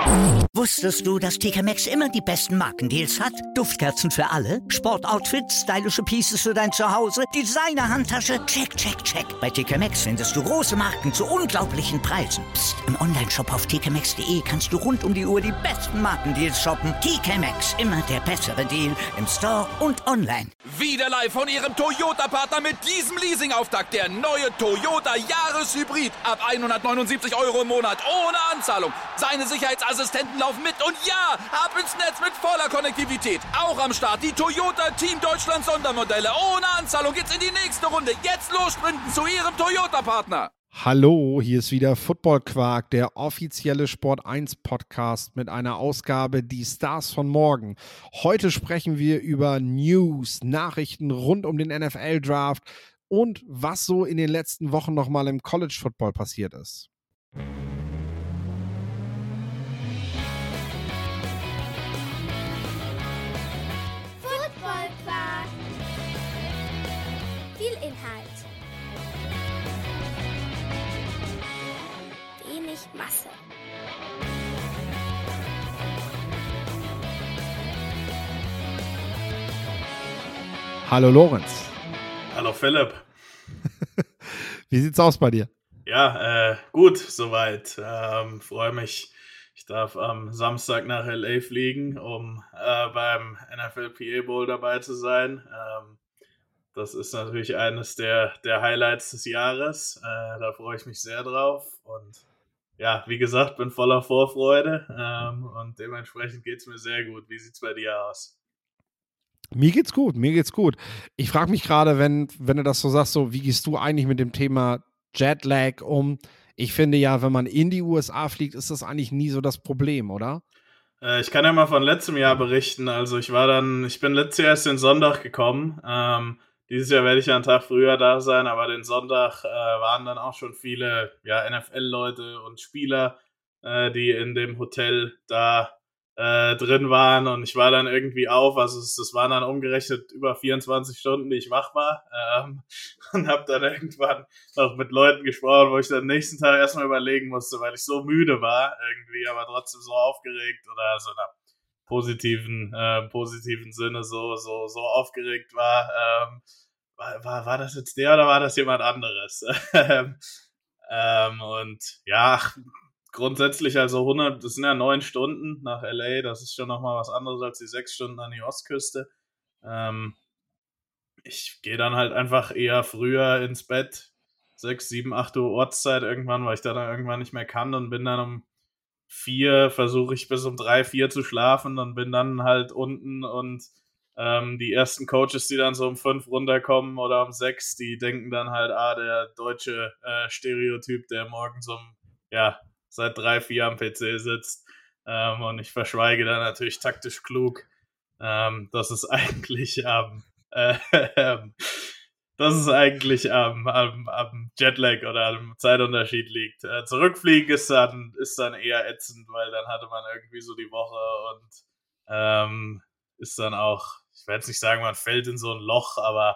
Wusstest du, dass TK Maxx immer die besten Markendeals hat? Duftkerzen für alle, Sportoutfits, stylische Pieces für dein Zuhause, Designer-Handtasche, check, check, check. Bei TK Maxx findest du große Marken zu unglaublichen Preisen. Psst. Im Onlineshop auf tkmaxx.de kannst du rund um die Uhr die besten Markendeals shoppen. TK Maxx, immer der bessere Deal im Store und online. Wieder live von Ihrem Toyota-Partner mit diesem Leasing-Auftakt. Der neue Toyota Jahreshybrid. Ab 179 € im Monat. Ohne Anzahlung. Seine Sicherheitsassistenten laufen mit. Und ja, ab ins Netz mit voller Konnektivität. Auch am Start die Toyota Team Deutschland Sondermodelle. Ohne Anzahlung geht's in die nächste Runde. Jetzt los sprinten zu Ihrem Toyota-Partner. Hallo, hier ist wieder Football Quark, der offizielle Sport 1 Podcast mit einer Ausgabe Die Stars von morgen. Heute sprechen wir über News, Nachrichten rund um den NFL Draft und was so in den letzten Wochen nochmal im College Football passiert ist. Football Quark. Viel Inhalt. Wenig Masse. Hallo Lorenz. Hallo Philipp. Wie sieht's aus bei dir? Ja, gut, soweit. Freue mich. Ich darf am Samstag nach LA fliegen, um beim NFLPA Bowl dabei zu sein. Das ist natürlich eines der Highlights des Jahres. Da freue ich mich sehr drauf. Und ja, wie gesagt, bin voller Vorfreude und dementsprechend geht es mir sehr gut. Wie sieht es bei dir aus? Mir geht's gut. Ich frage mich gerade, wenn du das so sagst, so, wie gehst du eigentlich mit dem Thema Jetlag um? Ich finde ja, wenn man in die USA fliegt, ist das eigentlich nie so das Problem, oder? Ich kann ja mal von letztem Jahr berichten. Also ich bin letztes Jahr erst den Sonntag gekommen. Dieses Jahr werde ich ja einen Tag früher da sein, aber den Sonntag waren dann auch schon viele NFL-Leute und Spieler, die in dem Hotel da drin waren, und ich war dann irgendwie auf, also es waren dann umgerechnet über 24 Stunden, die ich wach war, und habe dann irgendwann noch mit Leuten gesprochen, wo ich dann nächsten Tag erstmal überlegen musste, weil ich so müde war irgendwie, aber trotzdem so aufgeregt oder so in einer positiven Sinne so aufgeregt war. War das jetzt der oder war das jemand anderes? Und ja, grundsätzlich also das sind ja 9 Stunden nach LA, das ist schon nochmal was anderes als die 6 Stunden an die Ostküste. Ich gehe dann halt einfach eher früher ins Bett, 6, 7, 8 Uhr Ortszeit irgendwann, weil ich da dann irgendwann nicht mehr kann, und bin dann um 4, versuche ich bis um 3, 4 zu schlafen und bin dann halt unten, und die ersten Coaches, die dann so um 5 runterkommen oder um 6, die denken dann halt, der deutsche Stereotyp, der morgens seit 3, 4 am PC sitzt, und ich verschweige dann natürlich taktisch klug, dass es eigentlich am Jetlag oder am Zeitunterschied liegt. Zurückfliegen ist dann eher ätzend, weil dann hatte man irgendwie so die Woche und ist dann auch, ich werde jetzt nicht sagen, man fällt in so ein Loch, aber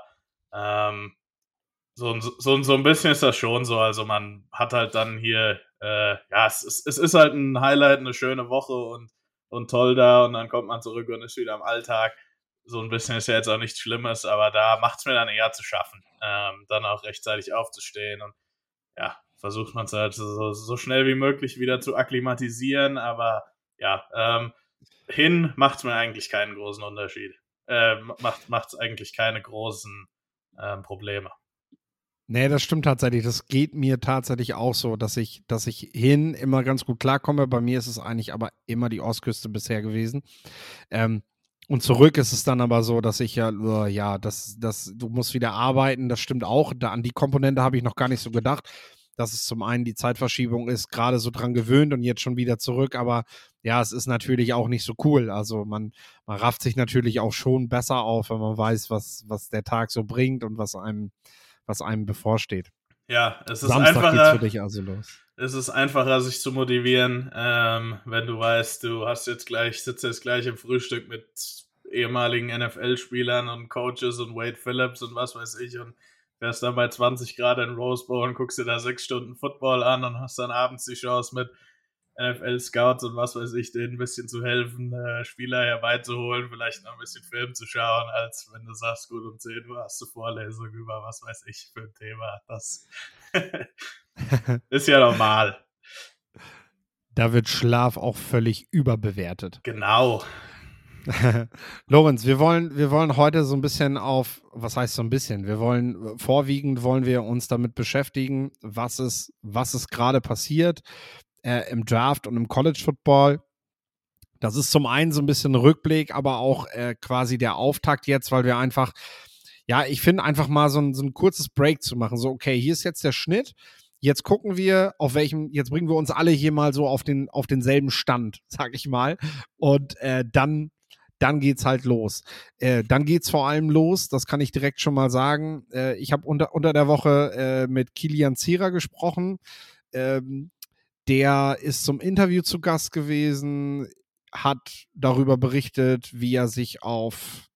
so ein bisschen ist das schon so. Also man hat halt dann hier, es ist halt ein Highlight, eine schöne Woche und toll da, und dann kommt man zurück und ist wieder im Alltag. So ein bisschen ist ja jetzt auch nichts Schlimmes, aber da macht es mir dann eher zu schaffen, dann auch rechtzeitig aufzustehen, und ja, versucht man es halt so schnell wie möglich wieder zu akklimatisieren, aber ja, hin macht es mir eigentlich keinen großen Unterschied. Macht es eigentlich keine großen Probleme. Nee, das stimmt tatsächlich. Das geht mir tatsächlich auch so, dass ich hin immer ganz gut klarkomme. Bei mir ist es eigentlich aber immer die Ostküste bisher gewesen. Und zurück ist es dann aber so, dass ich du musst wieder arbeiten, das stimmt auch. An die Komponente habe ich noch gar nicht so gedacht, dass es zum einen die Zeitverschiebung ist, gerade so dran gewöhnt und jetzt schon wieder zurück. Aber ja, es ist natürlich auch nicht so cool. Also man rafft sich natürlich auch schon besser auf, wenn man weiß, was der Tag so bringt und was einem bevorsteht. Ja, es ist Samstag einfacher. geht's für dich also los. Es ist einfacher, sich zu motivieren, wenn du weißt, du sitzt jetzt gleich im Frühstück mit ehemaligen NFL-Spielern und Coaches und Wade Phillips und was weiß ich, und fährst dann bei 20 Grad in Rose Bowl und guckst dir da 6 Stunden Football an und hast dann abends die Chance mit NFL-Scouts und was weiß ich, denen ein bisschen zu helfen, Spieler herbeizuholen, vielleicht noch ein bisschen Film zu schauen, als wenn du sagst, gut, um 10 Uhr hast du Vorlesung über was weiß ich für ein Thema. Das ist ja normal. Da wird Schlaf auch völlig überbewertet. Genau. Lorenz, wir wollen heute so ein bisschen was heißt so ein bisschen? Vorwiegend wollen wir uns damit beschäftigen, was ist gerade passiert im Draft und im College Football. Das ist zum einen so ein bisschen Rückblick, aber auch quasi der Auftakt jetzt, weil wir einfach, ja, ich finde einfach mal so ein kurzes Break zu machen. So, okay, hier ist jetzt der Schnitt. Jetzt gucken wir, jetzt bringen wir uns alle hier mal so auf denselben Stand, sag ich mal. Und dann geht's halt los. Dann geht's vor allem los, das kann ich direkt schon mal sagen. Ich habe unter der Woche mit Kilian Zierer gesprochen. Der ist zum Interview zu Gast gewesen, hat darüber berichtet, wie er sich auf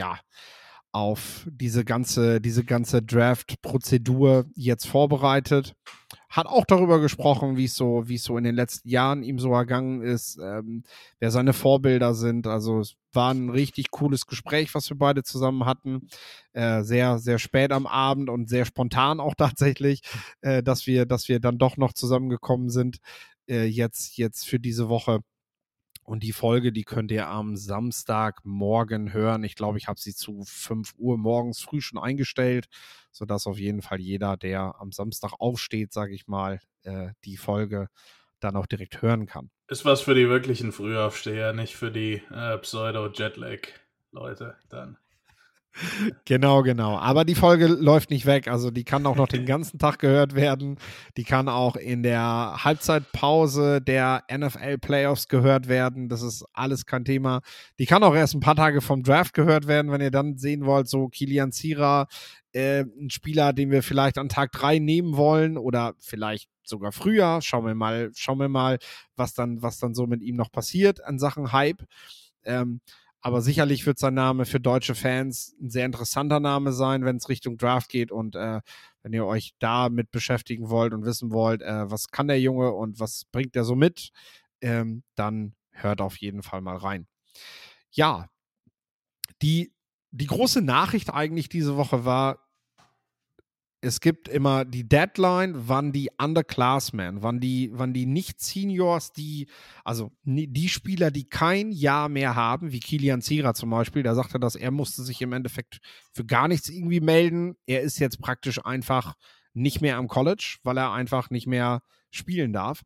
diese ganze Draft-Prozedur jetzt vorbereitet. Hat auch darüber gesprochen, wie es so in den letzten Jahren ihm so ergangen ist, wer seine Vorbilder sind. Also es war ein richtig cooles Gespräch, was wir beide zusammen hatten. Sehr, sehr spät am Abend und sehr spontan auch tatsächlich, dass wir dann doch noch zusammengekommen sind, jetzt für diese Woche. Und die Folge, die könnt ihr am Samstagmorgen hören. Ich glaube, ich habe sie zu 5 Uhr morgens früh schon eingestellt, sodass auf jeden Fall jeder, der am Samstag aufsteht, sage ich mal, die Folge dann auch direkt hören kann. Ist was für die wirklichen Frühaufsteher, nicht für die Pseudo-Jetlag-Leute dann. Genau. Aber die Folge läuft nicht weg. Also die kann auch noch den ganzen Tag gehört werden. Die kann auch in der Halbzeitpause der NFL-Playoffs gehört werden. Das ist alles kein Thema. Die kann auch erst ein paar Tage vom Draft gehört werden, wenn ihr dann sehen wollt, so Kilian Zierer, ein Spieler, den wir vielleicht an Tag 3 nehmen wollen oder vielleicht sogar früher. Schauen wir mal, was dann so mit ihm noch passiert an Sachen Hype. Aber sicherlich wird sein Name für deutsche Fans ein sehr interessanter Name sein, wenn es Richtung Draft geht. Und wenn ihr euch damit beschäftigen wollt und wissen wollt, was kann der Junge und was bringt er so mit, dann hört auf jeden Fall mal rein. Ja, die große Nachricht eigentlich diese Woche war, es gibt immer die Deadline, wann die Underclassmen, wann die Nicht-Seniors, die Spieler, die kein Jahr mehr haben, wie Kilian Zierer zum Beispiel, der sagte, dass er musste sich im Endeffekt für gar nichts irgendwie melden. Er ist jetzt praktisch einfach nicht mehr am College, weil er einfach nicht mehr spielen darf.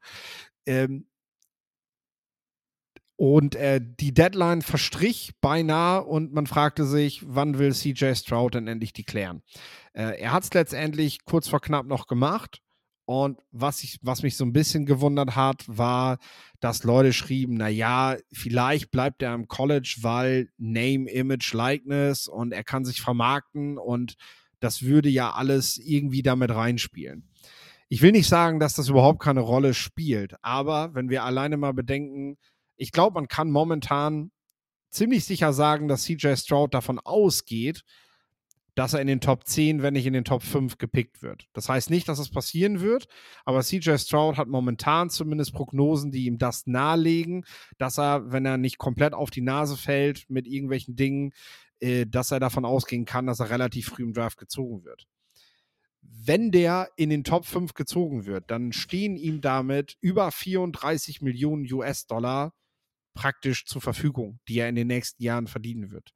Und die Deadline verstrich beinahe und man fragte sich, wann will CJ Stroud denn endlich die klären? Er hat es letztendlich kurz vor knapp noch gemacht und was mich so ein bisschen gewundert hat, war, dass Leute schrieben, naja, vielleicht bleibt er im College, weil Name, Image, Likeness und er kann sich vermarkten und das würde ja alles irgendwie damit reinspielen. Ich will nicht sagen, dass das überhaupt keine Rolle spielt, aber wenn wir alleine mal bedenken, ich glaube, man kann momentan ziemlich sicher sagen, dass CJ Stroud davon ausgeht, dass er in den Top 10, wenn nicht in den Top 5 gepickt wird. Das heißt nicht, dass es passieren wird, aber CJ Stroud hat momentan zumindest Prognosen, die ihm das nahelegen, dass er, wenn er nicht komplett auf die Nase fällt mit irgendwelchen Dingen, dass er davon ausgehen kann, dass er relativ früh im Draft gezogen wird. Wenn der in den Top 5 gezogen wird, dann stehen ihm damit über 34 Millionen US-Dollar praktisch zur Verfügung, die er in den nächsten Jahren verdienen wird.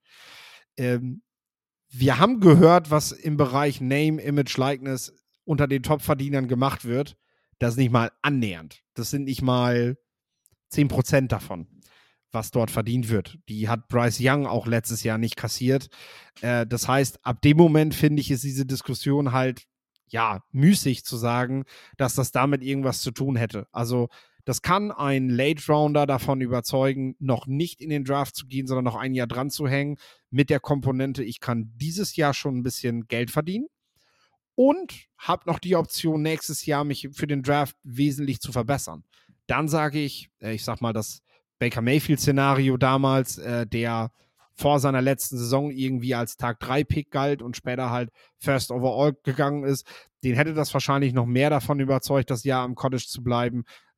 Wir haben gehört, was im Bereich Name, Image, Likeness unter den Top-Verdienern gemacht wird. Das ist nicht mal annähernd. Das sind nicht mal 10% davon, was dort verdient wird. Die hat Bryce Young auch letztes Jahr nicht kassiert. Das heißt, ab dem Moment, finde ich, ist diese Diskussion halt, ja, müßig zu sagen, dass das damit irgendwas zu tun hätte. Also das kann ein Late-Rounder davon überzeugen, noch nicht in den Draft zu gehen, sondern noch ein Jahr dran zu hängen, mit der Komponente, ich kann dieses Jahr schon ein bisschen Geld verdienen und habe noch die Option, nächstes Jahr mich für den Draft wesentlich zu verbessern. Dann sage ich sag mal, das Baker Mayfield-Szenario damals, der vor seiner letzten Saison irgendwie als Tag-3-Pick galt und später halt First Overall gegangen ist, den hätte das wahrscheinlich noch mehr davon überzeugt, das Jahr am College zu bleiben,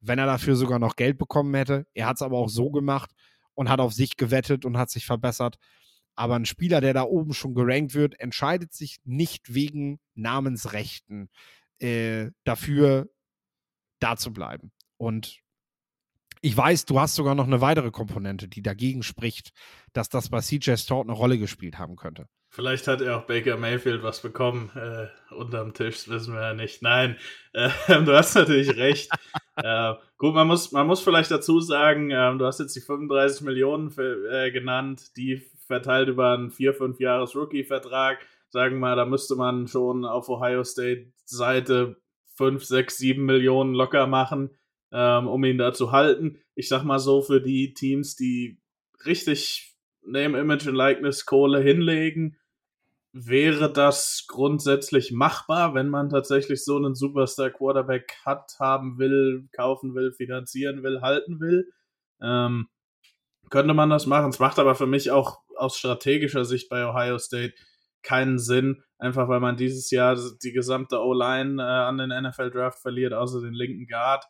wenn er dafür sogar noch Geld bekommen hätte. Er hat es aber auch so gemacht und hat auf sich gewettet und hat sich verbessert. Aber ein Spieler, der da oben schon gerankt wird, entscheidet sich nicht wegen Namensrechten dafür, da zu bleiben. Und ich weiß, du hast sogar noch eine weitere Komponente, die dagegen spricht, dass das bei CJ Stroud eine Rolle gespielt haben könnte. Vielleicht hat er auch Baker Mayfield was bekommen unterm Tisch, das wissen wir ja nicht. Nein, du hast natürlich recht. Gut, man muss vielleicht dazu sagen, du hast jetzt die 35 Millionen genannt, die verteilt über einen 4-5 Jahres Rookie-Vertrag. Sagen wir mal, da müsste man schon auf Ohio State Seite 5, 6, 7 Millionen locker machen, um ihn da zu halten. Ich sag mal so, für die Teams, die richtig Name, Image und Likeness Kohle hinlegen, wäre das grundsätzlich machbar, wenn man tatsächlich so einen Superstar-Quarterback haben will, kaufen will, finanzieren will, halten will. Könnte man das machen. Es macht aber für mich auch aus strategischer Sicht bei Ohio State keinen Sinn, einfach weil man dieses Jahr die gesamte O-Line an den NFL-Draft verliert, außer den linken Guard.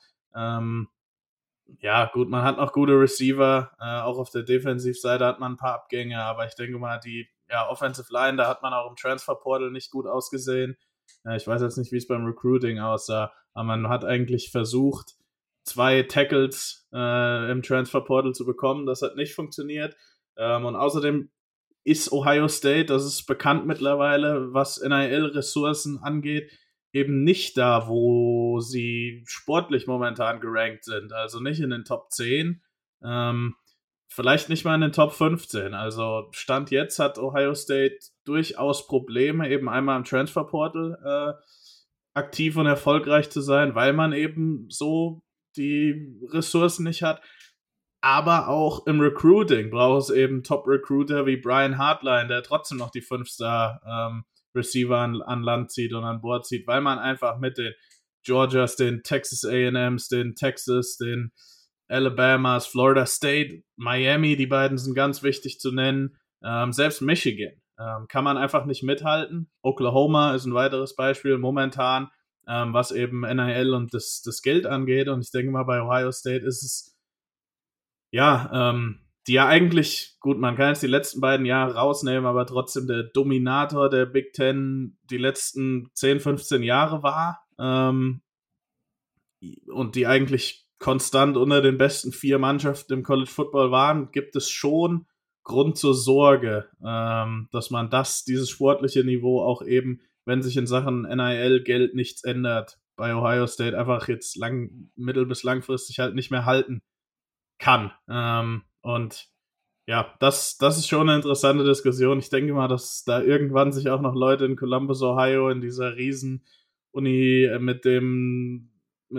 Ja, gut, man hat noch gute Receiver, auch auf der Defensivseite hat man ein paar Abgänge, aber ich denke mal, die Offensive Line, da hat man auch im Transferportal nicht gut ausgesehen. Ich weiß jetzt nicht, wie es beim Recruiting aussah, aber man hat eigentlich versucht, 2 Tackles im Transferportal zu bekommen. Das hat nicht funktioniert. Und außerdem ist Ohio State, das ist bekannt mittlerweile, was NIL-Ressourcen angeht, eben nicht da, wo sie sportlich momentan gerankt sind. Also nicht in den Top 10, vielleicht nicht mal in den Top 15. Also Stand jetzt hat Ohio State durchaus Probleme, eben einmal im Transferportal aktiv und erfolgreich zu sein, weil man eben so die Ressourcen nicht hat. Aber auch im Recruiting braucht es eben Top-Recruiter wie Brian Hartline, der trotzdem noch die 5-Star-Receiver an Land zieht und an Bord zieht, weil man einfach mit den Georgias, den Texas A&Ms, den Texas, den Alabamas, Florida State, Miami, die beiden sind ganz wichtig zu nennen, selbst Michigan kann man einfach nicht mithalten. Oklahoma ist ein weiteres Beispiel momentan, was eben NIL und das Geld angeht, und ich denke mal, bei Ohio State ist es die ja eigentlich, gut, man kann jetzt die letzten beiden Jahre rausnehmen, aber trotzdem der Dominator der Big Ten die letzten 10, 15 Jahre war und die eigentlich konstant unter den besten 4 Mannschaften im College Football waren, gibt es schon Grund zur Sorge, dass man dieses sportliche Niveau auch eben, wenn sich in Sachen NIL-Geld nichts ändert, bei Ohio State einfach jetzt mittel- bis langfristig halt nicht mehr halten kann. Und ja, das ist schon eine interessante Diskussion. Ich denke mal, dass da irgendwann sich auch noch Leute in Columbus, Ohio, in dieser Riesen-Uni mit den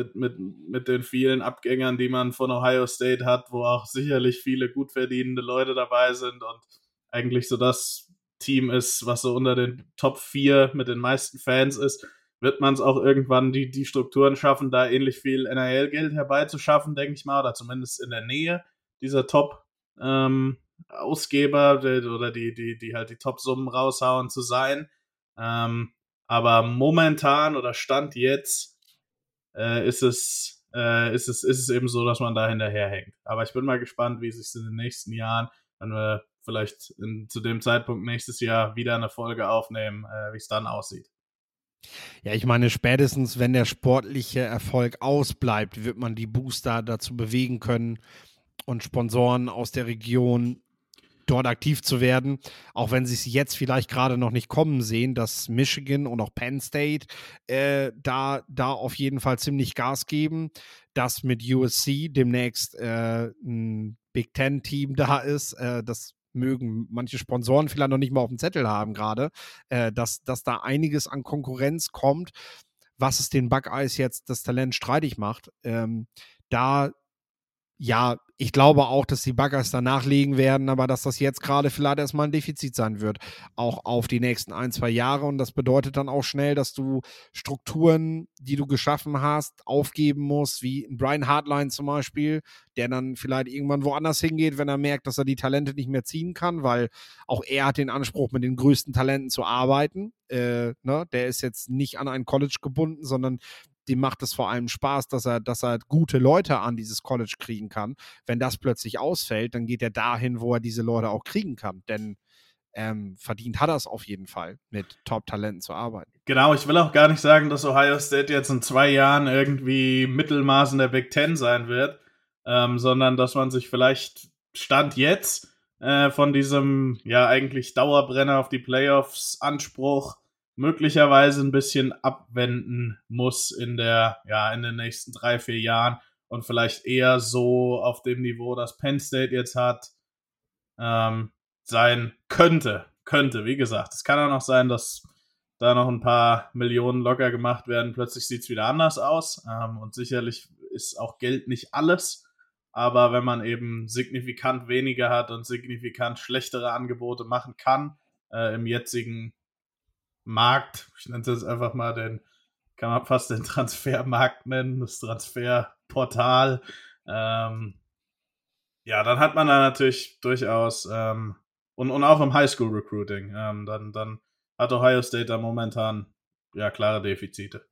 vielen Abgängern, die man von Ohio State hat, wo auch sicherlich viele gut verdienende Leute dabei sind und eigentlich so das Team ist, was so unter den Top 4 mit den meisten Fans ist, wird man es auch irgendwann die Strukturen schaffen, da ähnlich viel NIL-Geld herbeizuschaffen, denke ich mal, oder zumindest in der Nähe dieser Top-Ausgeber oder die halt die Top-Summen raushauen zu sein. Aber momentan oder Stand jetzt ist es eben so, dass man da hinterherhängt. Aber ich bin mal gespannt, wie es sich in den nächsten Jahren, wenn wir vielleicht zu dem Zeitpunkt nächstes Jahr wieder eine Folge aufnehmen, wie es dann aussieht. Ja, ich meine, spätestens, wenn der sportliche Erfolg ausbleibt, wird man die Booster dazu bewegen können und Sponsoren aus der Region dort aktiv zu werden, auch wenn sie es jetzt vielleicht gerade noch nicht kommen sehen, dass Michigan und auch Penn State da auf jeden Fall ziemlich Gas geben, dass mit USC demnächst ein Big Ten-Team da ist, das mögen manche Sponsoren vielleicht noch nicht mal auf dem Zettel haben gerade, dass da einiges an Konkurrenz kommt, was es den Buckeyes jetzt das Talent streitig macht. Ich glaube auch, dass die Buckeyes da nachlegen werden, aber dass das jetzt gerade vielleicht erstmal ein Defizit sein wird, auch auf die nächsten 1, 2 Jahre. Und das bedeutet dann auch schnell, dass du Strukturen, die du geschaffen hast, aufgeben musst, wie Brian Hartline zum Beispiel, der dann vielleicht irgendwann woanders hingeht, wenn er merkt, dass er die Talente nicht mehr ziehen kann, weil auch er hat den Anspruch, mit den größten Talenten zu arbeiten. Der ist jetzt nicht an ein College gebunden, sondern dem macht es vor allem Spaß, dass er gute Leute an dieses College kriegen kann. Wenn das plötzlich ausfällt, dann geht er dahin, wo er diese Leute auch kriegen kann. Denn verdient hat er es auf jeden Fall, mit Top-Talenten zu arbeiten. Genau, ich will auch gar nicht sagen, dass Ohio State jetzt in 2 Jahren irgendwie Mittelmaß in der Big Ten sein wird, sondern dass man sich vielleicht Stand jetzt von diesem ja eigentlich Dauerbrenner auf die Playoffs Anspruch möglicherweise ein bisschen abwenden muss in den nächsten 3-4 Jahren und vielleicht eher so auf dem Niveau, das Penn State jetzt hat, sein könnte. Wie gesagt, es kann auch noch sein, dass da noch ein paar Millionen locker gemacht werden. Plötzlich sieht es wieder anders aus. Und sicherlich ist auch Geld nicht alles. Aber wenn man eben signifikant weniger hat und signifikant schlechtere Angebote machen kann, im jetzigen Markt, ich nenne es jetzt einfach mal kann man fast den Transfermarkt nennen, das Transferportal, ja, dann hat man da natürlich durchaus und auch im Highschool-Recruiting, dann hat Ohio State da momentan ja klare Defizite.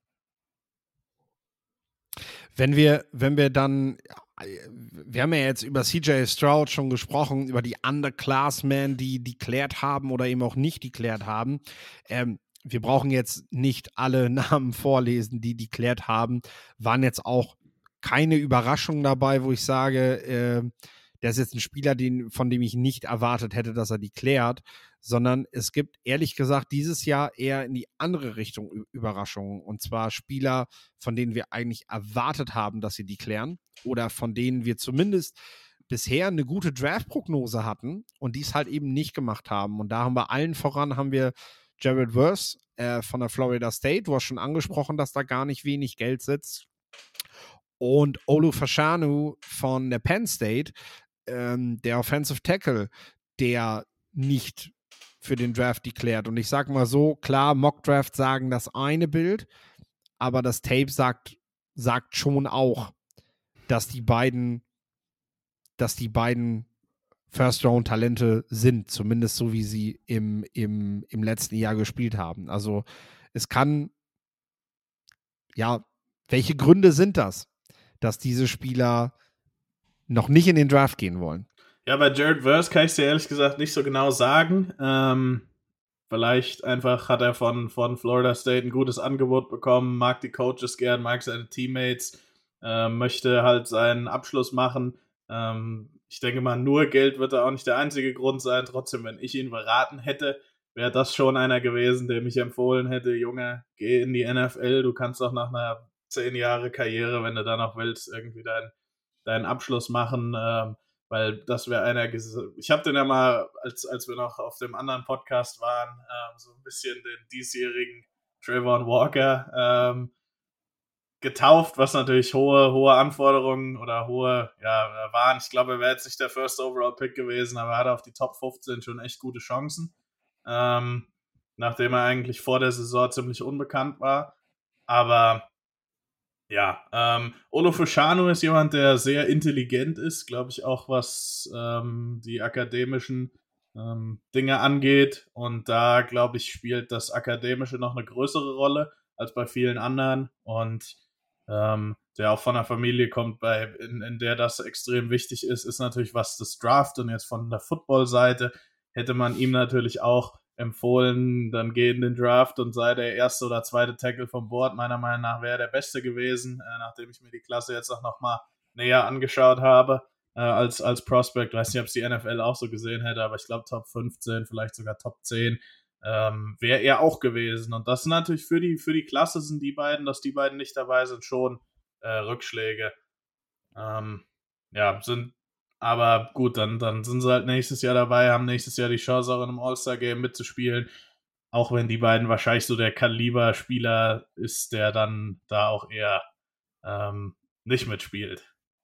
Wenn wir dann, wir haben ja jetzt über CJ Stroud schon gesprochen, über die Underclassmen, die declared haben oder eben auch nicht declared haben. Wir brauchen jetzt nicht alle Namen vorlesen, die declared haben. Waren jetzt auch keine Überraschungen dabei, wo ich sage, der ist jetzt ein Spieler, von dem ich nicht erwartet hätte, dass er declared, sondern es gibt ehrlich gesagt dieses Jahr eher in die andere Richtung Überraschungen. Und zwar Spieler, von denen wir eigentlich erwartet haben, dass sie declaren oder von denen wir zumindest bisher eine gute Draft-Prognose hatten und die es halt eben nicht gemacht haben. Und da haben wir allen voran, Jared Verse von der Florida State. Du hast schon angesprochen, dass da gar nicht wenig Geld sitzt. Und Olu Fashanu von der Penn State, der Offensive Tackle, der nicht für den Draft declared. Und ich sag mal so, klar, Mock-Drafts sagen das eine Bild, aber das Tape sagt schon auch, dass die beiden First-Round-Talente sind, zumindest so, wie sie im letzten Jahr gespielt haben. Also es kann, ja, welche Gründe sind das, dass diese Spieler noch nicht in den Draft gehen wollen? Ja, bei Jared Verse kann ich es dir ehrlich gesagt nicht so genau sagen. Vielleicht einfach hat er von Florida State ein gutes Angebot bekommen, mag die Coaches gern, mag seine Teammates, möchte halt seinen Abschluss machen. Ich denke mal, nur Geld wird da auch nicht der einzige Grund sein. Trotzdem, wenn ich ihn beraten hätte, wäre das schon einer gewesen, der mich empfohlen hätte, Junge, geh in die NFL, du kannst doch nach einer 10 Jahre Karriere, wenn du da noch willst, irgendwie deinen Abschluss machen, weil das wäre einer, ich habe den ja mal, als wir noch auf dem anderen Podcast waren, so ein bisschen den diesjährigen Trayvon Walker getauft, was natürlich hohe Anforderungen oder waren. Ich glaube, er wäre jetzt nicht der First Overall Pick gewesen, aber er hatte auf die Top 15 schon echt gute Chancen, nachdem er eigentlich vor der Saison ziemlich unbekannt war. Aber ja, Olu Fashanu ist jemand, der sehr intelligent ist, glaube ich, auch was die akademischen Dinge angeht. Und da, glaube ich, spielt das Akademische noch eine größere Rolle als bei vielen anderen. Und der auch von einer Familie kommt, in der das extrem wichtig ist natürlich, was das Draft. Und jetzt von der Football-Seite hätte man ihm natürlich auch empfohlen, dann geh in den Draft und sei der erste oder zweite Tackle vom Board. Meiner Meinung nach wäre er der Beste gewesen, nachdem ich mir die Klasse jetzt auch noch mal näher angeschaut habe als Prospect. Ich weiß nicht, ob es die NFL auch so gesehen hätte, aber ich glaube Top 15, vielleicht sogar Top 10 wäre er auch gewesen. Und das sind natürlich für die Klasse sind die beiden, dass die beiden nicht dabei sind, schon Rückschläge. Aber gut, dann sind sie halt nächstes Jahr dabei, haben nächstes Jahr die Chance, auch in einem All-Star-Game mitzuspielen. Auch wenn die beiden wahrscheinlich so der Kaliber-Spieler ist, der dann da auch eher nicht mitspielt.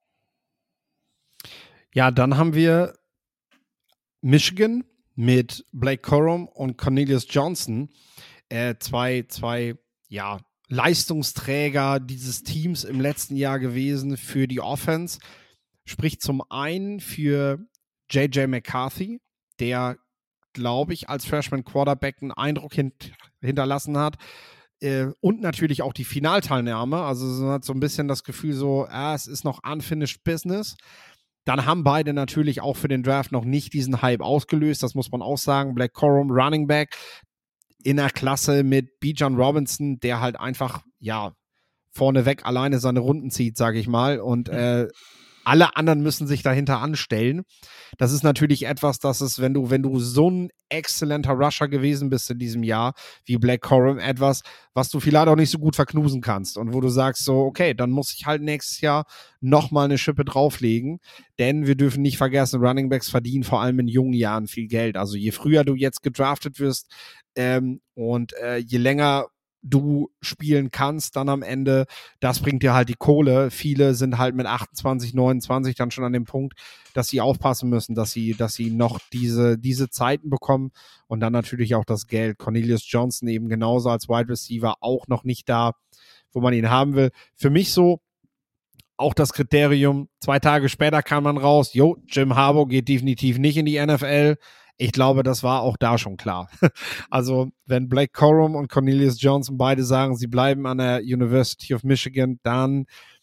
Ja, dann haben wir Michigan mit Blake Corum und Cornelius Johnson. Zwei Leistungsträger dieses Teams im letzten Jahr gewesen für die Offense. Spricht zum einen für J.J. McCarthy, der, glaube ich, als Freshman Quarterback einen Eindruck hinterlassen hat, Und natürlich auch die Finalteilnahme. Also man hat so ein bisschen das Gefühl so, es ist noch unfinished business. Dann haben beide natürlich auch für den Draft noch nicht diesen Hype ausgelöst. Das muss man auch sagen. Blake Corum, Running Back, in der Klasse mit Bijan Robinson, der halt einfach, vorneweg alleine seine Runden zieht, sage ich mal. Und alle anderen müssen sich dahinter anstellen. Das ist natürlich etwas, das ist, wenn du so ein exzellenter Rusher gewesen bist in diesem Jahr, wie Blake Corum, etwas, was du vielleicht auch nicht so gut verknusen kannst und wo du sagst so, okay, dann muss ich halt nächstes Jahr nochmal eine Schippe drauflegen, denn wir dürfen nicht vergessen, Runningbacks verdienen vor allem in jungen Jahren viel Geld. Also je früher du jetzt gedraftet wirst und je länger du spielen kannst dann am Ende, das bringt dir halt die Kohle. Viele sind halt mit 28, 29 dann schon an dem Punkt, dass sie aufpassen müssen, dass sie noch diese Zeiten bekommen und dann natürlich auch das Geld. Cornelius Johnson eben genauso als Wide Receiver auch noch nicht da, wo man ihn haben will. Für mich so auch das Kriterium, 2 Tage später kam man raus, Jim Harbaugh geht definitiv nicht in die NFL. Ich glaube, das war auch da schon klar. Also, wenn Blake Corum und Cornelius Johnson beide sagen, sie bleiben an der University of Michigan, dann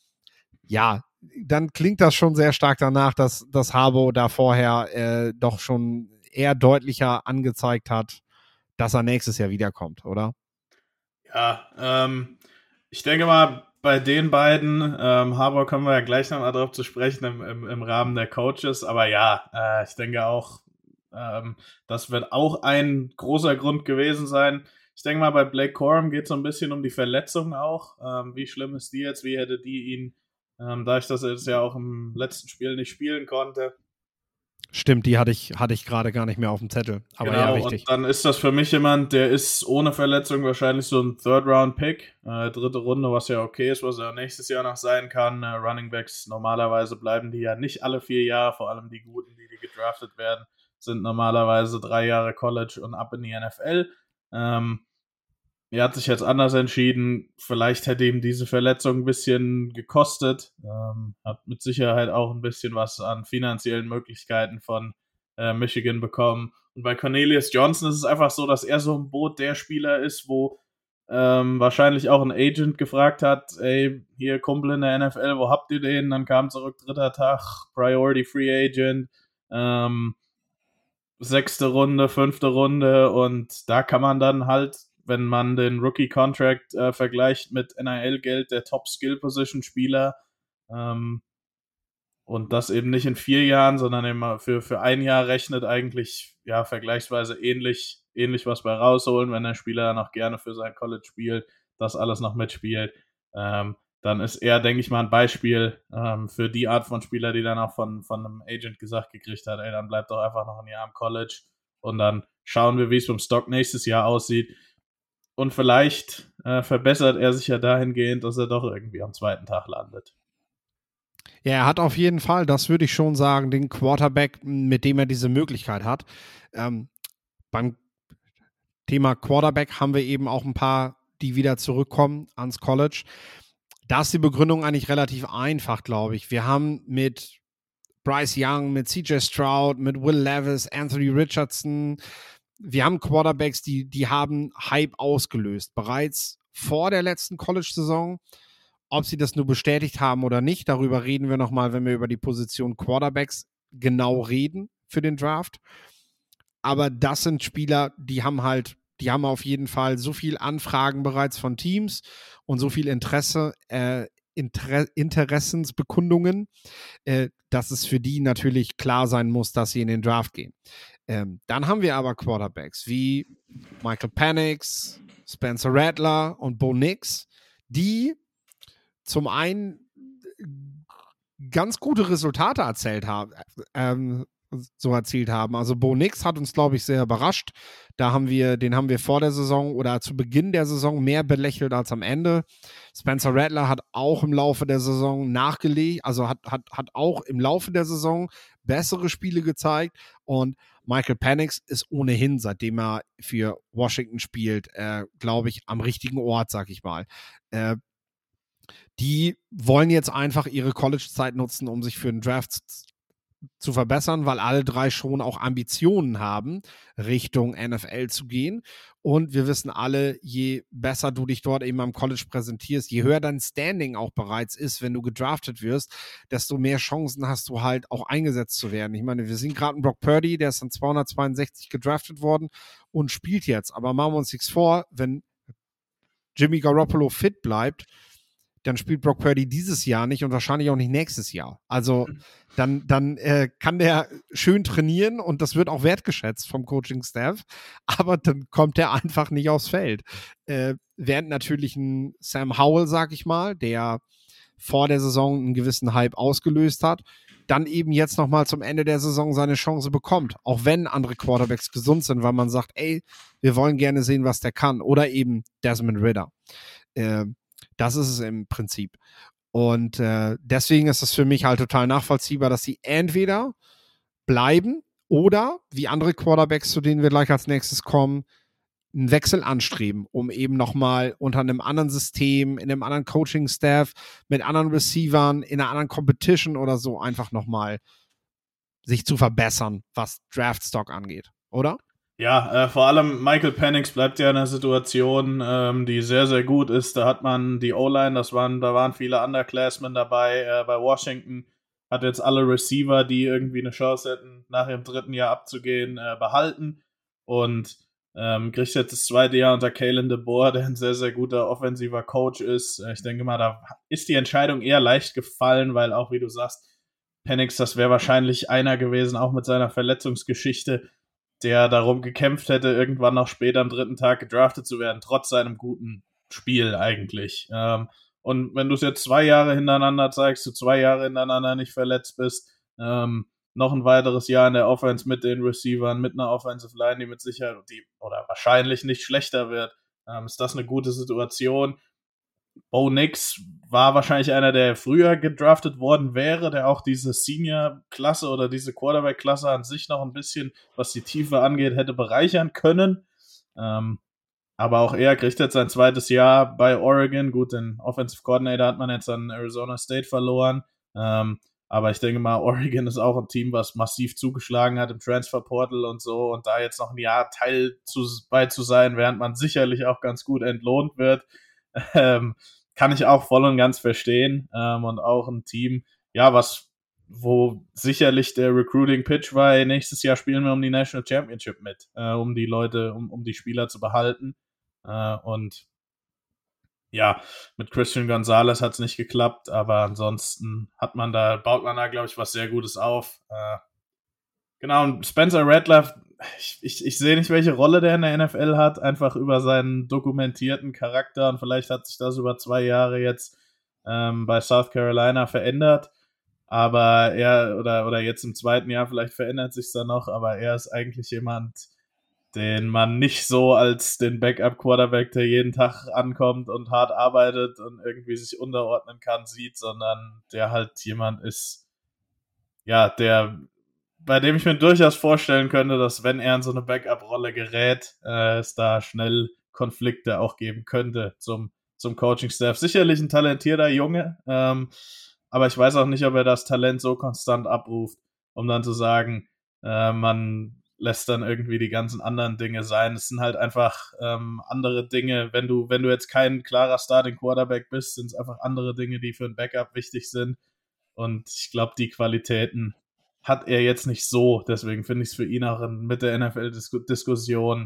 klingt das schon sehr stark danach, dass Harbaugh da vorher doch schon eher deutlicher angezeigt hat, dass er nächstes Jahr wiederkommt, oder? Ja, ich denke mal, bei den beiden, Harbaugh kommen wir ja gleich nochmal drauf zu sprechen im Rahmen der Coaches, aber ich denke auch, das wird auch ein großer Grund gewesen sein. Ich denke mal, bei Blake Corum geht es so ein bisschen um die Verletzung auch. Wie schlimm ist die jetzt? Wie hätte die ihn, dadurch, dass er jetzt ja auch im letzten Spiel nicht spielen konnte? Stimmt, die hatte ich gerade gar nicht mehr auf dem Zettel. Aber genau, ja, richtig. Und dann ist das für mich jemand, der ist ohne Verletzung wahrscheinlich so ein Third-Round-Pick. 3. Runde, was ja okay ist, was er nächstes Jahr noch sein kann. Running Backs, normalerweise bleiben die ja nicht alle 4 Jahre, vor allem die Guten, die gedraftet werden, sind normalerweise 3 Jahre College und ab in die NFL. Er hat sich jetzt anders entschieden. Vielleicht hätte ihm diese Verletzung ein bisschen gekostet. Hat mit Sicherheit auch ein bisschen was an finanziellen Möglichkeiten von Michigan bekommen. Und bei Cornelius Johnson ist es einfach so, dass er so im Boot der Spieler ist, wo wahrscheinlich auch ein Agent gefragt hat, ey, hier Kumpel in der NFL, wo habt ihr den? Dann kam zurück, 3. Tag, Priority Free Agent, 6. Runde, 5. Runde und da kann man dann halt, wenn man den Rookie-Contract vergleicht mit NIL-Geld, der Top-Skill-Position-Spieler und das eben nicht in 4 Jahren, sondern eben für 1 Jahr rechnet, eigentlich vergleichsweise ähnlich was bei rausholen, wenn der Spieler dann auch gerne für sein College spielt, das alles noch mitspielt. Dann ist er, denke ich mal, ein Beispiel für die Art von Spieler, die dann auch von einem Agent gesagt gekriegt hat, ey, dann bleibt doch einfach noch ein Jahr am College und dann schauen wir, wie es beim Stock nächstes Jahr aussieht. Und vielleicht verbessert er sich ja dahingehend, dass er doch irgendwie am 2. Tag landet. Ja, er hat auf jeden Fall, das würde ich schon sagen, den Quarterback, mit dem er diese Möglichkeit hat. Beim Thema Quarterback haben wir eben auch ein paar, die wieder zurückkommen ans College. Da ist die Begründung eigentlich relativ einfach, glaube ich. Wir haben mit Bryce Young, mit CJ Stroud, mit Will Levis, Anthony Richardson, wir haben Quarterbacks, die haben Hype ausgelöst. Bereits vor der letzten College-Saison, ob sie das nur bestätigt haben oder nicht, darüber reden wir nochmal, wenn wir über die Position Quarterbacks genau reden für den Draft. Aber das sind Spieler, die haben auf jeden Fall so viel Anfragen bereits von Teams und so viel Interessensbekundungen, dass es für die natürlich klar sein muss, dass sie in den Draft gehen. Dann haben wir aber Quarterbacks wie Michael Penix, Spencer Rattler und Bo Nix, die zum einen ganz gute Resultate erzielt haben. Also Bo Nix hat uns, glaube ich, sehr überrascht. Den haben wir vor der Saison oder zu Beginn der Saison mehr belächelt als am Ende. Spencer Rattler hat auch im Laufe der Saison nachgelegt, also hat auch im Laufe der Saison bessere Spiele gezeigt und Michael Penix ist ohnehin, seitdem er für Washington spielt, glaube ich, am richtigen Ort, sag ich mal. Die wollen jetzt einfach ihre College-Zeit nutzen, um sich für den Draft zu verbessern, weil alle drei schon auch Ambitionen haben, Richtung NFL zu gehen. Und wir wissen alle, je besser du dich dort eben am College präsentierst, je höher dein Standing auch bereits ist, wenn du gedraftet wirst, desto mehr Chancen hast du halt auch eingesetzt zu werden. Ich meine, wir sehen gerade einen Brock Purdy, der ist dann 262 gedraftet worden und spielt jetzt. Aber machen wir uns nichts vor, wenn Jimmy Garoppolo fit bleibt, dann spielt Brock Purdy dieses Jahr nicht und wahrscheinlich auch nicht nächstes Jahr. Also dann kann der schön trainieren und das wird auch wertgeschätzt vom Coaching-Staff, aber dann kommt er einfach nicht aufs Feld. Während natürlich ein Sam Howell, sag ich mal, der vor der Saison einen gewissen Hype ausgelöst hat, dann eben jetzt nochmal zum Ende der Saison seine Chance bekommt. Auch wenn andere Quarterbacks gesund sind, weil man sagt, ey, wir wollen gerne sehen, was der kann. Oder eben Desmond Ridder. Das ist es im Prinzip. Und deswegen ist es für mich halt total nachvollziehbar, dass sie entweder bleiben oder, wie andere Quarterbacks, zu denen wir gleich als nächstes kommen, einen Wechsel anstreben, um eben nochmal unter einem anderen System, in einem anderen Coaching-Staff, mit anderen Receivern, in einer anderen Competition oder so einfach nochmal sich zu verbessern, was Draftstock angeht, oder? Ja, vor allem Michael Penix bleibt ja in einer Situation, die sehr, sehr gut ist. Da hat man die O-Line, da waren viele Underclassmen dabei. Bei Washington hat jetzt alle Receiver, die irgendwie eine Chance hätten, nach ihrem 3. Jahr abzugehen, behalten. Und kriegt jetzt das 2. Jahr unter Kalen DeBoer, der ein sehr, sehr guter offensiver Coach ist. Ich denke mal, da ist die Entscheidung eher leicht gefallen, weil auch, wie du sagst, Penix, das wäre wahrscheinlich einer gewesen, auch mit seiner Verletzungsgeschichte, der darum gekämpft hätte, irgendwann noch später am 3. Tag gedraftet zu werden, trotz seinem guten Spiel eigentlich. Und wenn du es jetzt 2 Jahre hintereinander zeigst, du 2 Jahre hintereinander nicht verletzt bist, noch ein weiteres Jahr in der Offense mit den Receivern, mit einer Offensive Line, die mit Sicherheit oder wahrscheinlich nicht schlechter wird, ist das eine gute Situation. Bo Nix war wahrscheinlich einer, der früher gedraftet worden wäre, der auch diese Senior-Klasse oder diese Quarterback-Klasse an sich noch ein bisschen, was die Tiefe angeht, hätte bereichern können. Aber auch er kriegt jetzt sein 2. Jahr bei Oregon. Gut, den Offensive Coordinator hat man jetzt an Arizona State verloren. Aber ich denke mal, Oregon ist auch ein Team, was massiv zugeschlagen hat im Transferportal und so. Und da jetzt noch ein Jahr bei zu sein, während man sicherlich auch ganz gut entlohnt wird, kann ich auch voll und ganz verstehen. Und auch ein Team, ja, wo sicherlich der Recruiting-Pitch war, nächstes Jahr spielen wir um die National Championship mit, um die Leute, um die Spieler zu behalten. Und ja, mit Christian Gonzalez hat es nicht geklappt, aber ansonsten baut man da, glaube ich, was sehr Gutes auf. Genau, und Spencer Rattler, ich sehe nicht, welche Rolle der in der NFL hat, einfach über seinen dokumentierten Charakter, und vielleicht hat sich das über 2 Jahre jetzt bei South Carolina verändert, aber oder jetzt im 2. Jahr, vielleicht verändert sich da noch, aber er ist eigentlich jemand, den man nicht so als den Backup-Quarterback, der jeden Tag ankommt und hart arbeitet und irgendwie sich unterordnen kann, sieht, sondern der halt jemand ist, ja, bei dem ich mir durchaus vorstellen könnte, dass wenn er in so eine Backup-Rolle gerät, es da schnell Konflikte auch geben könnte zum Coaching-Staff. Sicherlich ein talentierter Junge, aber ich weiß auch nicht, ob er das Talent so konstant abruft, um dann zu sagen, man lässt dann irgendwie die ganzen anderen Dinge sein. Es sind halt einfach andere Dinge. Wenn du jetzt kein klarer Starting Quarterback bist, sind es einfach andere Dinge, die für ein Backup wichtig sind. Und ich glaube, die Qualitäten hat er jetzt nicht so. Deswegen finde ich es für ihn auch mit der NFL-Diskussion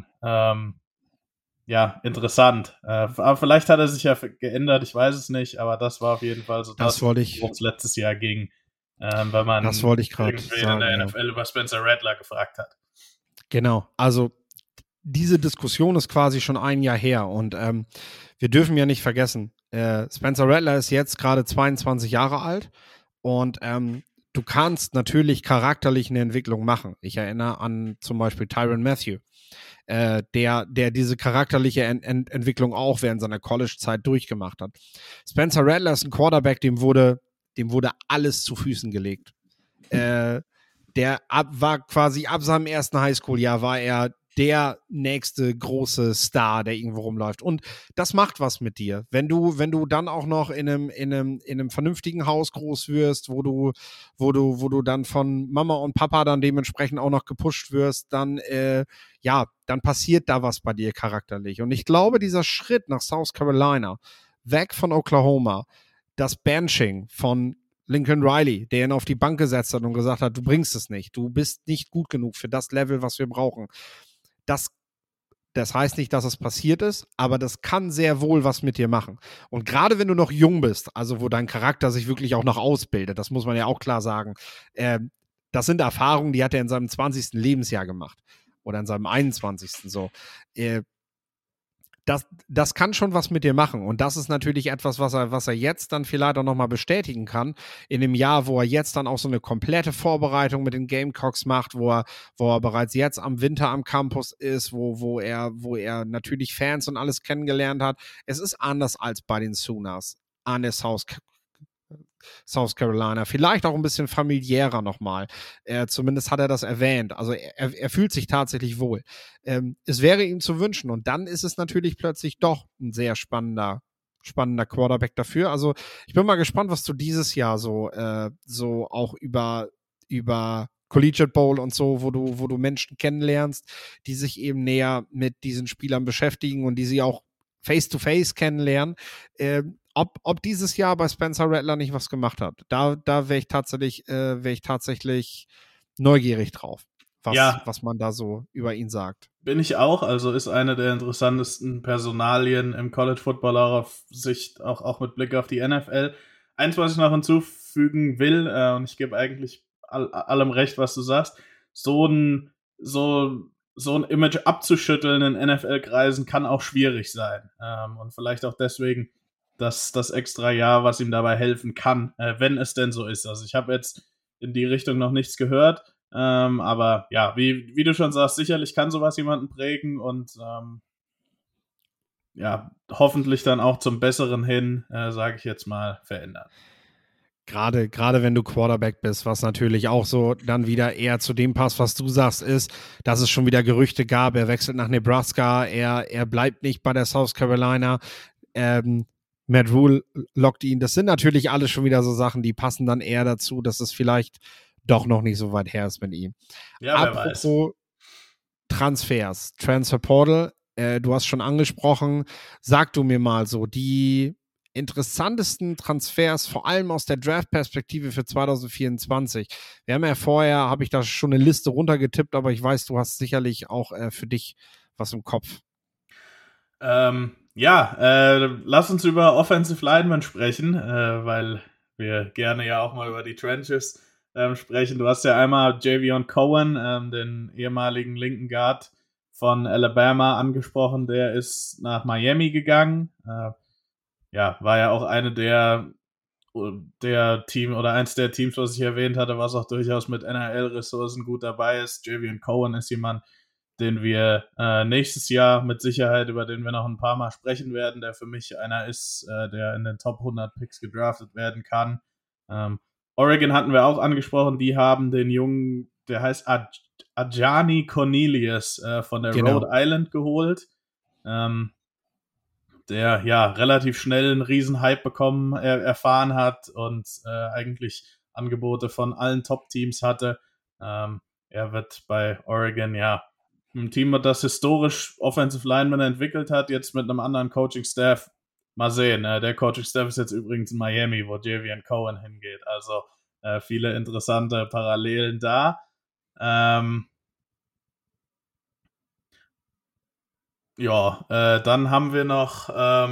interessant. Aber vielleicht hat er sich ja geändert, ich weiß es nicht, aber das war auf jeden Fall so worum es letztes Jahr ging. Weil man irgendwen in der NFL über Spencer Rattler gefragt hat. Genau, also diese Diskussion ist quasi schon 1 Jahr her und wir dürfen ja nicht vergessen, Spencer Rattler ist jetzt gerade 22 Jahre alt und du kannst natürlich charakterlich eine Entwicklung machen. Ich erinnere an zum Beispiel Tyrann Mathieu, der diese charakterliche Entwicklung auch während seiner College-Zeit durchgemacht hat. Spencer Rattler ist ein Quarterback, dem wurde alles zu Füßen gelegt. Der war quasi ab seinem ersten Highschool-Jahr war er der nächste große Star, der irgendwo rumläuft. Und das macht was mit dir. Wenn du dann auch noch in einem vernünftigen Haus groß wirst, wo du dann von Mama und Papa dann dementsprechend auch noch gepusht wirst, dann dann passiert da was bei dir charakterlich. Und ich glaube, dieser Schritt nach South Carolina, weg von Oklahoma, das Benching von Lincoln Riley, der ihn auf die Bank gesetzt hat und gesagt hat, du bringst es nicht, du bist nicht gut genug für das Level, was wir brauchen. Das heißt nicht, dass es passiert ist, aber das kann sehr wohl was mit dir machen. Und gerade wenn du noch jung bist, also wo dein Charakter sich wirklich auch noch ausbildet, das muss man ja auch klar sagen, das sind Erfahrungen, die hat er in seinem 20. Lebensjahr gemacht oder in seinem 21. so. Das kann schon was mit dir machen. Und das ist natürlich etwas, was er jetzt dann vielleicht auch nochmal bestätigen kann. In dem Jahr, wo er jetzt dann auch so eine komplette Vorbereitung mit den Gamecocks macht, wo er bereits jetzt am Winter am Campus ist, wo er natürlich Fans und alles kennengelernt hat. Es ist anders als bei den Sooners an der South Carolina. Vielleicht auch ein bisschen familiärer nochmal. Zumindest hat er das erwähnt. Also er fühlt sich tatsächlich wohl. Es wäre ihm zu wünschen. Und dann ist es natürlich plötzlich doch ein sehr spannender Quarterback dafür. Also ich bin mal gespannt, was du dieses Jahr so auch über Collegiate Bowl und so, wo du Menschen kennenlernst, die sich eben näher mit diesen Spielern beschäftigen und die sie auch face-to-face kennenlernen. Ob dieses Jahr bei Spencer Rattler nicht was gemacht hat. Da wäre ich tatsächlich neugierig drauf, was man da so über ihn sagt. Bin ich auch, also ist eine der interessantesten Personalien im College Football auf Sicht, auch mit Blick auf die NFL. Eins, was ich noch hinzufügen will, und ich gebe eigentlich allem recht, was du sagst, so ein Image abzuschütteln in NFL-Kreisen kann auch schwierig sein. Und vielleicht auch deswegen das extra Jahr, was ihm dabei helfen kann, wenn es denn so ist. Also ich habe jetzt in die Richtung noch nichts gehört, aber ja, wie du schon sagst, sicherlich kann sowas jemanden prägen und hoffentlich dann auch zum Besseren hin, sage ich jetzt mal, verändern. Gerade wenn du Quarterback bist, was natürlich auch so dann wieder eher zu dem passt, was du sagst, ist, dass es schon wieder Gerüchte gab, er wechselt nach Nebraska, er bleibt nicht bei der South Carolina, Matt Rhule lockt ihn. Das sind natürlich alles schon wieder so Sachen, die passen dann eher dazu, dass es vielleicht doch noch nicht so weit her ist mit ihm. Ja, apropos Transfers, Transfer Portal, du hast schon angesprochen, sag du mir mal so, die interessantesten Transfers, vor allem aus der Draft-Perspektive für 2024. Wir haben ja vorher, habe ich da schon eine Liste runtergetippt, aber ich weiß, du hast sicherlich auch für dich was im Kopf. Lass uns über Offensive Linemen sprechen, weil wir gerne ja auch mal über die Trenches sprechen. Du hast ja einmal Javion Cohen, den ehemaligen linken Guard von Alabama, angesprochen. Der ist nach Miami gegangen. War ja auch eine der Team oder eins der Teams, was ich erwähnt hatte, was auch durchaus mit NRL-Ressourcen gut dabei ist. Javion Cohen ist jemand, den wir nächstes Jahr mit Sicherheit, über den wir noch ein paar Mal sprechen werden, der für mich einer ist, der in den Top 100 Picks gedraftet werden kann. Oregon hatten wir auch angesprochen, die haben den Jungen, der heißt Ajani Cornelius von der Rhode Island geholt, der relativ schnell einen Riesen-Hype erfahren hat und eigentlich Angebote von allen Top-Teams hatte. Er wird bei Oregon, ein Team, das historisch Offensive Linemen entwickelt hat, jetzt mit einem anderen Coaching-Staff. Mal sehen, der Coaching-Staff ist jetzt übrigens in Miami, wo Javion Cohen hingeht. Also viele interessante Parallelen da. Dann haben wir noch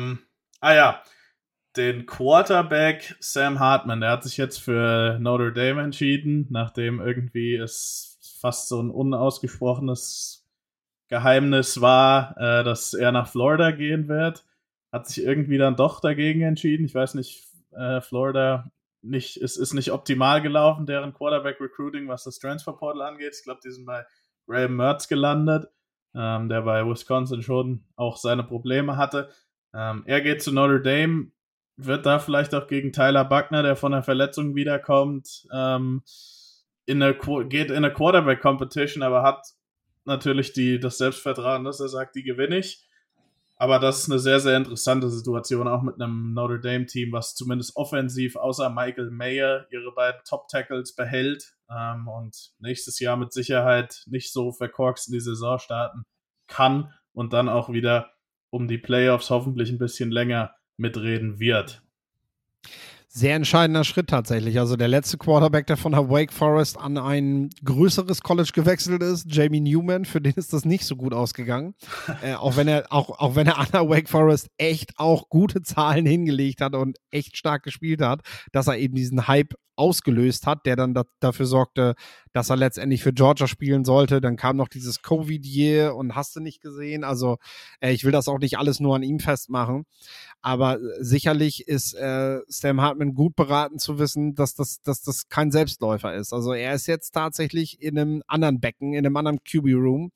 den Quarterback Sam Hartman. Der hat sich jetzt für Notre Dame entschieden, nachdem irgendwie es fast so ein unausgesprochenes Geheimnis war, dass er nach Florida gehen wird. Hat sich irgendwie dann doch dagegen entschieden. Ich weiß nicht, Florida ist nicht optimal gelaufen, deren Quarterback-Recruiting, was das Transfer-Portal angeht. Ich glaube, die sind bei Graham Mertz gelandet, der bei Wisconsin schon auch seine Probleme hatte. Er geht zu Notre Dame, wird da vielleicht auch gegen Tyler Buckner, der von der Verletzung wiederkommt, geht in eine Quarterback-Competition, aber hat natürlich das Selbstvertrauen, dass er sagt, die gewinne ich. Aber das ist eine sehr, sehr interessante Situation, auch mit einem Notre Dame-Team, was zumindest offensiv außer Michael Mayer ihre beiden Top-Tackles behält und nächstes Jahr mit Sicherheit nicht so verkorkst in die Saison starten kann und dann auch wieder um die Playoffs hoffentlich ein bisschen länger mitreden wird. Sehr entscheidender Schritt tatsächlich. Also der letzte Quarterback, der von der Wake Forest an ein größeres College gewechselt ist, Jamie Newman, für den ist das nicht so gut ausgegangen. Auch wenn er an der Wake Forest echt auch gute Zahlen hingelegt hat und echt stark gespielt hat, dass er eben diesen Hype ausgelöst hat, der dann dafür sorgte, dass er letztendlich für Georgia spielen sollte. Dann kam noch dieses Covid-Year und hast du nicht gesehen. Also ich will das auch nicht alles nur an ihm festmachen. Aber sicherlich ist Sam Hartman gut beraten zu wissen, dass das kein Selbstläufer ist. Also er ist jetzt tatsächlich in einem anderen Becken, in einem anderen QB-Room.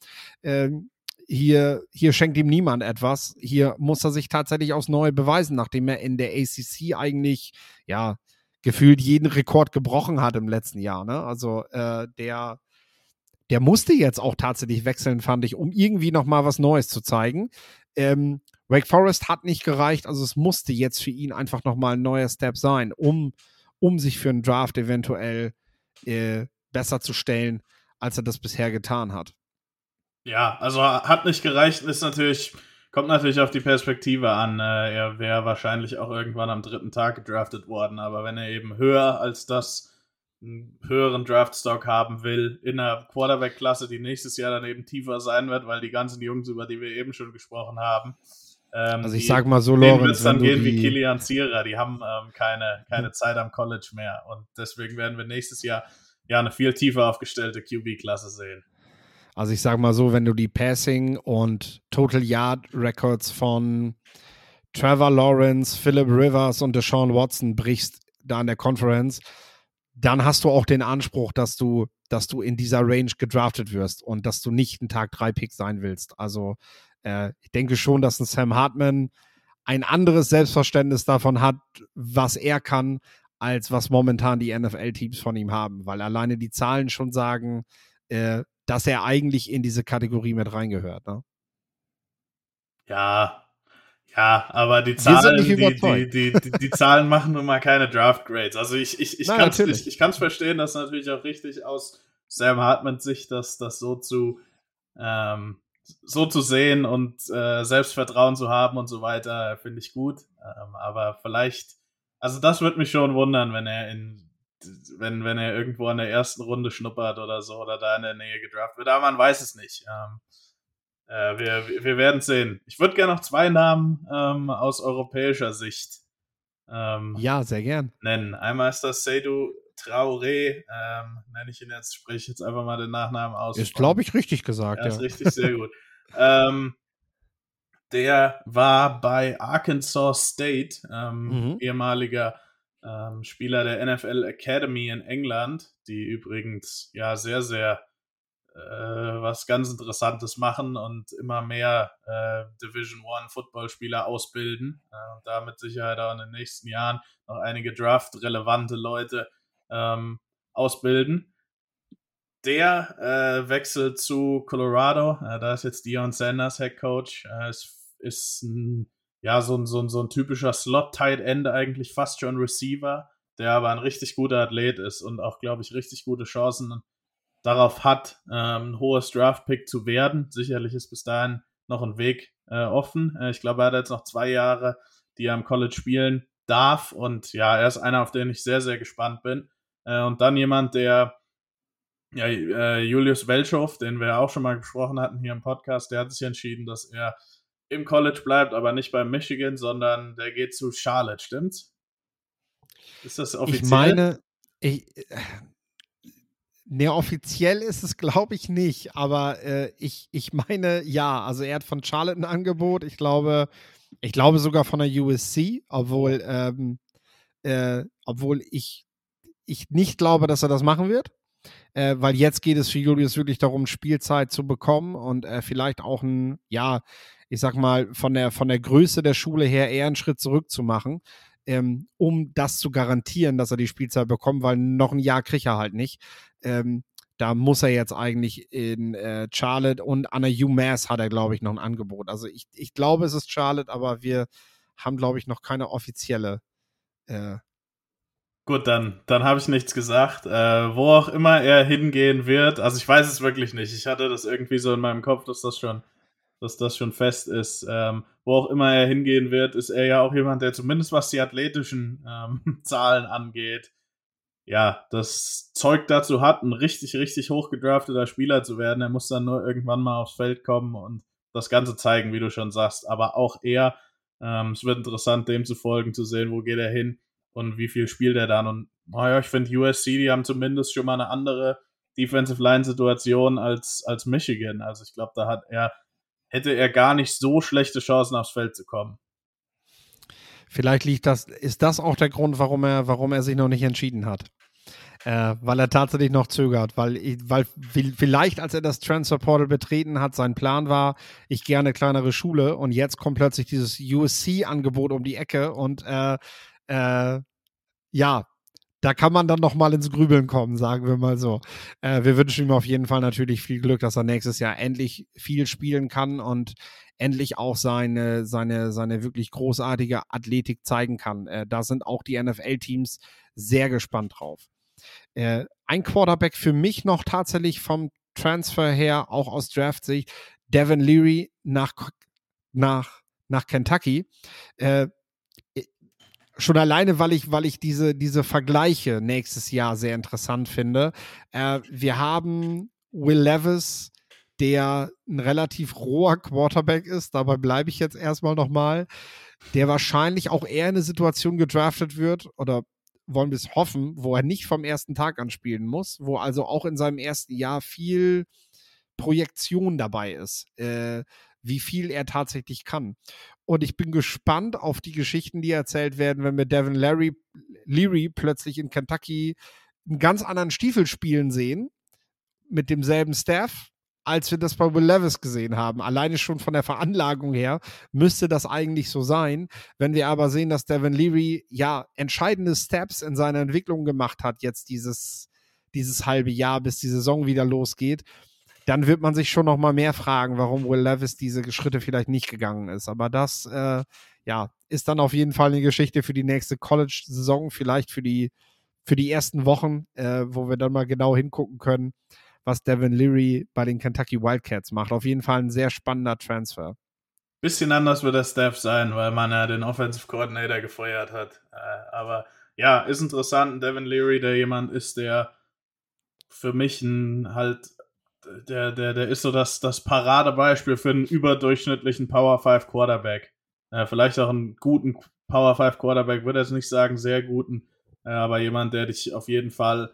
Hier schenkt ihm niemand etwas. Hier muss er sich tatsächlich aufs Neue beweisen, nachdem er in der ACC eigentlich, ja, gefühlt jeden Rekord gebrochen hat im letzten Jahr. Ne? Also der musste jetzt auch tatsächlich wechseln, fand ich, um irgendwie nochmal was Neues zu zeigen. Wake Forest hat nicht gereicht, also es musste jetzt für ihn einfach nochmal ein neuer Step sein, um sich für einen Draft eventuell besser zu stellen, als er das bisher getan hat. Ja, also hat nicht gereicht, kommt natürlich auf die Perspektive an. Er wäre wahrscheinlich auch irgendwann am 3. Tag gedraftet worden, aber wenn er eben höher als das einen höheren Draftstock haben will in einer Quarterback-Klasse, die nächstes Jahr dann eben tiefer sein wird, weil die ganzen Jungs, über die wir eben schon gesprochen haben, also ich sag mal so, Lorenz, wird es dann gehen wie Kilian Zierer, die haben keine Zeit am College mehr und deswegen werden wir nächstes Jahr ja eine viel tiefer aufgestellte QB-Klasse sehen. Also ich sag mal so, wenn du die Passing- und Total Yard Records von Trevor Lawrence, Phillip Rivers und Deshaun Watson brichst da in der Conference, dann hast du auch den Anspruch, dass du in dieser Range gedraftet wirst und dass du nicht ein Tag-3-Pick sein willst. Also ich denke schon, dass ein Sam Hartman ein anderes Selbstverständnis davon hat, was er kann, als was momentan die NFL-Teams von ihm haben, weil alleine die Zahlen schon sagen, dass er eigentlich in diese Kategorie mit reingehört. Ne? Ja, aber die Zahlen, die Zahlen machen nun mal keine Draft Grades. Also ich kann es verstehen, dass natürlich auch richtig aus Sam Hartmans Sicht, das so zu sehen und Selbstvertrauen zu haben und so weiter, finde ich gut. Aber vielleicht, also das würde mich schon wundern, wenn er wenn er irgendwo in der ersten Runde schnuppert oder so oder da in der Nähe gedraftet wird. Aber man weiß es nicht. Wir werden sehen. Ich würde gerne noch 2 Namen aus europäischer Sicht ja, sehr gern. nennen. Einmal ist das Seydou Traoré, nenne ich ihn jetzt, spreche jetzt einfach mal den Nachnamen aus. Ist, glaube ich, richtig gesagt. Ja, ist richtig, sehr gut. Der war bei Arkansas State, ehemaliger Spieler der NFL Academy in England, die übrigens ja sehr, sehr was ganz Interessantes machen und immer mehr Division I Footballspieler ausbilden und da mit Sicherheit auch in den nächsten Jahren noch einige Draft-relevante Leute ausbilden. Der wechselt zu Colorado, da ist jetzt Deion Sanders Head Coach, ist so ein typischer Slot-Tight End eigentlich, fast schon Receiver, der aber ein richtig guter Athlet ist und auch, glaube ich, richtig gute Chancen darauf hat, ein hohes Draft-Pick zu werden. Sicherlich ist bis dahin noch ein Weg offen. Ich glaube, er hat jetzt noch 2 Jahre, die er am College spielen darf. Und ja, er ist einer, auf den ich sehr, sehr gespannt bin. Und dann jemand, der Julius Welschow, den wir auch schon mal gesprochen hatten hier im Podcast, der hat sich entschieden, dass er im College bleibt, aber nicht bei Michigan, sondern der geht zu Charlotte, stimmt's? Ist das offiziell? Ich meine, offiziell ist es, glaube ich, nicht, aber ich meine, ja, also er hat von Charlotte ein Angebot, ich glaube sogar von der USC, obwohl ich nicht glaube, dass er das machen wird, weil jetzt geht es für Julius wirklich darum, Spielzeit zu bekommen und vielleicht auch ich sag mal, von der Größe der Schule her eher einen Schritt zurück zu machen, um das zu garantieren, dass er die Spielzeit bekommt, weil noch ein Jahr kriegt er halt nicht. da muss er jetzt eigentlich in Charlotte, und an der UMass hat er, glaube ich, noch ein Angebot. Also ich glaube, es ist Charlotte, aber wir haben, glaube ich, noch keine offizielle. Gut, dann habe ich nichts gesagt. Wo auch immer er hingehen wird, also ich weiß es wirklich nicht. Ich hatte das irgendwie so in meinem Kopf, dass das schon fest ist. Wo auch immer er hingehen wird, ist er ja auch jemand, der zumindest was die athletischen Zahlen angeht, ja, das Zeug dazu hat, ein richtig, richtig hoch gedrafteter Spieler zu werden. Er muss dann nur irgendwann mal aufs Feld kommen und das Ganze zeigen, wie du schon sagst. Aber auch er, es wird interessant, dem zu folgen, zu sehen, wo geht er hin und wie viel spielt er dann. Und naja, ich finde USC, die haben zumindest schon mal eine andere Defensive Line-Situation als Michigan. Also ich glaube, hätte er gar nicht so schlechte Chancen, aufs Feld zu kommen. Vielleicht ist das auch der Grund, warum er sich noch nicht entschieden hat. Weil er tatsächlich noch zögert, weil vielleicht, als er das Transfer Portal betreten hat, sein Plan war, ich gehe eine kleinere Schule, und jetzt kommt plötzlich dieses USC-Angebot um die Ecke, und ja, da kann man dann noch mal ins Grübeln kommen, sagen wir mal so. Wir wünschen ihm auf jeden Fall natürlich viel Glück, dass er nächstes Jahr endlich viel spielen kann und endlich auch seine wirklich großartige Athletik zeigen kann. Da sind auch die NFL-Teams sehr gespannt drauf. Ein Quarterback für mich noch tatsächlich vom Transfer her, auch aus Draft-Sicht, Devin Leary nach Kentucky. Schon alleine, weil ich diese Vergleiche nächstes Jahr sehr interessant finde. Wir haben Will Levis, der ein relativ roher Quarterback ist, dabei bleibe ich jetzt erstmal nochmal, der wahrscheinlich auch eher in eine Situation gedraftet wird, oder wollen wir es hoffen, wo er nicht vom ersten Tag an spielen muss, wo also auch in seinem ersten Jahr viel Projektion dabei ist, wie viel er tatsächlich kann. Und ich bin gespannt auf die Geschichten, die erzählt werden, wenn wir Devin Leary plötzlich in Kentucky einen ganz anderen Stiefel spielen sehen, mit demselben Staff, als wir das bei Will Levis gesehen haben. Alleine schon von der Veranlagung her müsste das eigentlich so sein. Wenn wir aber sehen, dass Devin Leary ja entscheidende Steps in seiner Entwicklung gemacht hat, jetzt dieses halbe Jahr, bis die Saison wieder losgeht, dann wird man sich schon noch mal mehr fragen, warum Will Levis diese Schritte vielleicht nicht gegangen ist. Aber das ist dann auf jeden Fall eine Geschichte für die nächste College-Saison, vielleicht für die ersten Wochen, wo wir dann mal genau hingucken können, was Devin Leary bei den Kentucky Wildcats macht. Auf jeden Fall ein sehr spannender Transfer. Bisschen anders wird der Staff sein, weil man ja den Offensive Coordinator gefeuert hat. Aber ja, ist interessant, Devin Leary, der jemand ist, der für mich der ist so das Paradebeispiel für einen überdurchschnittlichen Power 5 Quarterback. Vielleicht auch einen guten Power 5 Quarterback, würde jetzt nicht sagen, sehr guten, aber jemand, der dich auf jeden Fall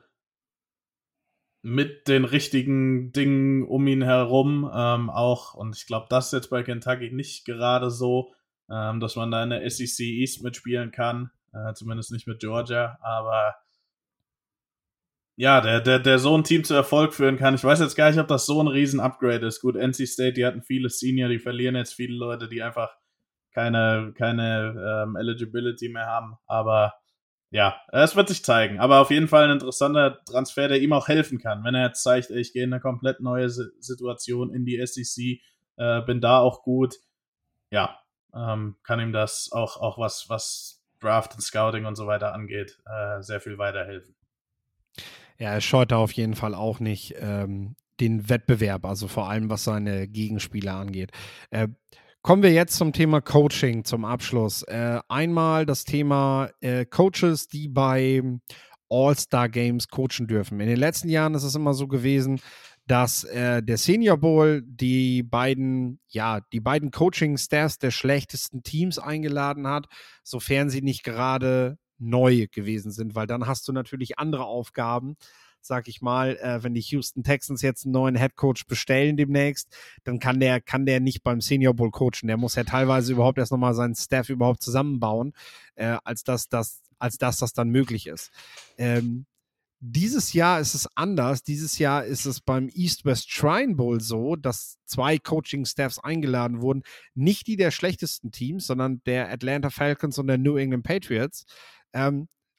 mit den richtigen Dingen um ihn herum auch, und ich glaube, das ist jetzt bei Kentucky nicht gerade so, dass man da in der SEC East mitspielen kann, zumindest nicht mit Georgia, aber ja, der so ein Team zu Erfolg führen kann. Ich weiß jetzt gar nicht, ob das so ein Riesen-Upgrade ist. Gut, NC State, die hatten viele Senior, die verlieren jetzt viele Leute, die einfach keine Eligibility mehr haben, aber ja, es wird sich zeigen. Aber auf jeden Fall ein interessanter Transfer, der ihm auch helfen kann. Wenn er jetzt zeigt, ich gehe in eine komplett neue Situation in die SEC, bin da auch gut, ja, kann ihm das auch was Draft und Scouting und so weiter angeht, sehr viel weiterhelfen. Ja, er scheut da auf jeden Fall auch nicht den Wettbewerb, also vor allem was seine Gegenspieler angeht. Kommen wir jetzt zum Thema Coaching zum Abschluss. Einmal das Thema Coaches, die bei All-Star-Games coachen dürfen. In den letzten Jahren ist es immer so gewesen, dass der Senior Bowl die beiden Coaching-Staffs der schlechtesten Teams eingeladen hat, sofern sie nicht gerade neu gewesen sind, weil dann hast du natürlich andere Aufgaben. Sag ich mal, wenn die Houston Texans jetzt einen neuen Headcoach bestellen demnächst, dann kann der nicht beim Senior Bowl coachen. Der muss ja teilweise überhaupt erst nochmal seinen Staff überhaupt zusammenbauen, als das dann möglich ist. Dieses Jahr ist es anders. Dieses Jahr ist es beim East-West Shrine Bowl so, dass 2 Coaching-Staffs eingeladen wurden. Nicht die der schlechtesten Teams, sondern der Atlanta Falcons und der New England Patriots.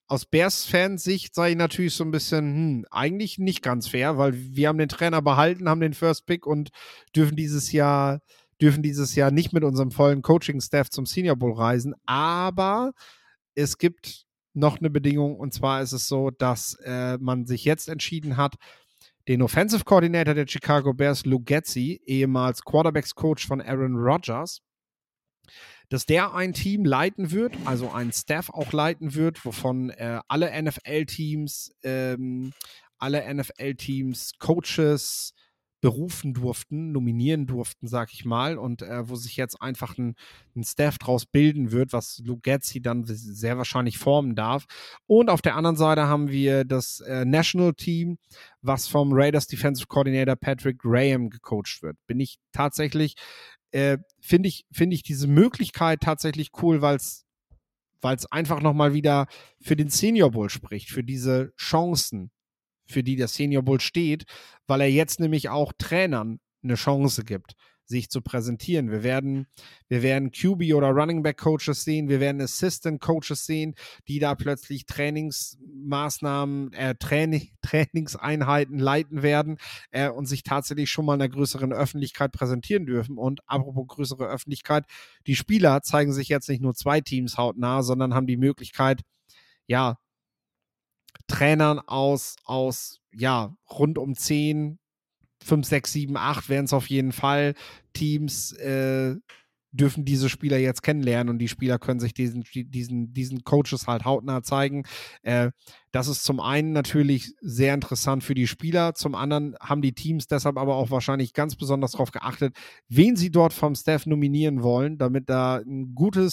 aus Bears-Fansicht sage ich natürlich so ein bisschen, eigentlich nicht ganz fair, weil wir haben den Trainer behalten, haben den First Pick und dürfen dieses Jahr nicht mit unserem vollen Coaching-Staff zum Senior Bowl reisen. Aber es gibt noch eine Bedingung, und zwar ist es so, dass man sich jetzt entschieden hat, den Offensive Coordinator der Chicago Bears, Lou Getsy, ehemals Quarterbacks-Coach von Aaron Rodgers, dass der ein Team leiten wird, also einen Staff auch leiten wird, wovon alle NFL-Teams Coaches berufen durften, nominieren durften, sag ich mal, und wo sich jetzt einfach ein Staff draus bilden wird, was Lou Getsy dann sehr wahrscheinlich formen darf. Und auf der anderen Seite haben wir das National Team, was vom Raiders Defensive Coordinator Patrick Graham gecoacht wird. Bin ich tatsächlich finde ich diese Möglichkeit tatsächlich cool, weil es einfach nochmal wieder für den Senior Bowl spricht, für diese Chancen, für die der Senior Bowl steht, weil er jetzt nämlich auch Trainern eine Chance gibt, sich zu präsentieren. Wir werden QB oder Running Back Coaches sehen, wir werden Assistant Coaches sehen, die da plötzlich Trainingsmaßnahmen, Trainingseinheiten leiten werden und sich tatsächlich schon mal einer größeren Öffentlichkeit präsentieren dürfen. Und apropos größere Öffentlichkeit, die Spieler zeigen sich jetzt nicht nur 2 Teams hautnah, sondern haben die Möglichkeit, ja, Trainern aus rund um 10, 5, 6, 7, 8 werden es auf jeden Fall. Teams dürfen diese Spieler jetzt kennenlernen und die Spieler können sich diesen Coaches halt hautnah zeigen. Das ist zum einen natürlich sehr interessant für die Spieler, zum anderen haben die Teams deshalb aber auch wahrscheinlich ganz besonders darauf geachtet, wen sie dort vom Staff nominieren wollen, damit da ein guter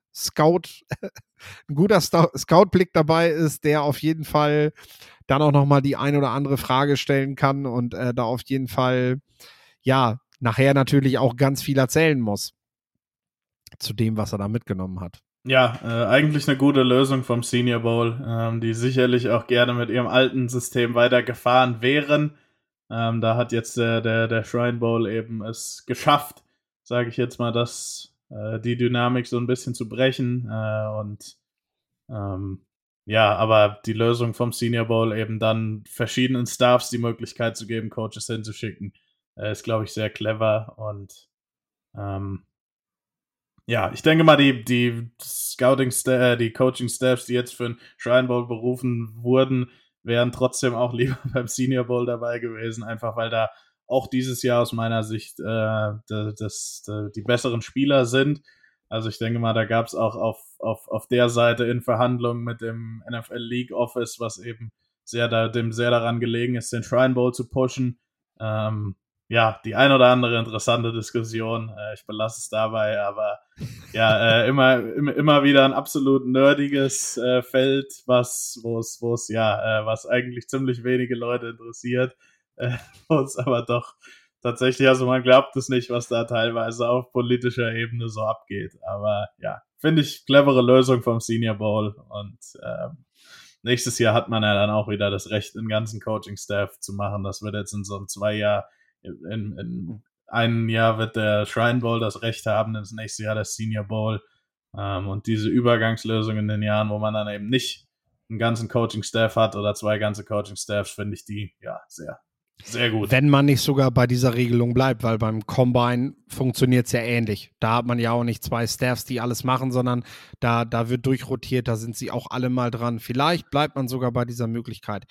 Scout-Blick dabei ist, der auf jeden Fall dann auch nochmal die ein oder andere Frage stellen kann und da auf jeden Fall, ja, nachher natürlich auch ganz viel erzählen muss zu dem, was er da mitgenommen hat. Ja, eigentlich eine gute Lösung vom Senior Bowl, die sicherlich auch gerne mit ihrem alten System weitergefahren wären. Da hat jetzt der Shrine Bowl eben es geschafft, sage ich jetzt mal, die Dynamik so ein bisschen zu brechen ja, aber die Lösung vom Senior Bowl eben dann verschiedenen Staffs die Möglichkeit zu geben, Coaches hinzuschicken, ist, glaube ich, sehr clever und ja, ich denke mal, die Coaching-Staffs, die jetzt für den Shrine Bowl berufen wurden, wären trotzdem auch lieber beim Senior Bowl dabei gewesen, einfach weil da auch dieses Jahr aus meiner Sicht die besseren Spieler sind. Also ich denke mal, da gab es auch auf der Seite in Verhandlungen mit dem NFL League Office, was eben dem sehr daran gelegen ist, den Shrine Bowl zu pushen. Ja, die ein oder andere interessante Diskussion. Ich belasse es dabei, aber ja, immer wieder ein absolut nerdiges Feld, was eigentlich ziemlich wenige Leute interessiert, wo es aber doch tatsächlich, also man glaubt es nicht, was da teilweise auf politischer Ebene so abgeht. Aber ja, finde ich clevere Lösung vom Senior Bowl und nächstes Jahr hat man ja dann auch wieder das Recht, den ganzen Coaching-Staff zu machen. Das wird jetzt in so einem 2 Jahr, in einem Jahr wird der Shrine Bowl das Recht haben, ins nächste Jahr das Senior Bowl. Und diese Übergangslösung in den Jahren, wo man dann eben nicht einen ganzen Coaching-Staff hat oder 2 ganze Coaching-Staffs, finde ich die ja sehr, sehr gut. Wenn man nicht sogar bei dieser Regelung bleibt, weil beim Combine funktioniert es ja ähnlich. Da hat man ja auch nicht 2 Staffs, die alles machen, sondern da wird durchrotiert, da sind sie auch alle mal dran. Vielleicht bleibt man sogar bei dieser Möglichkeit.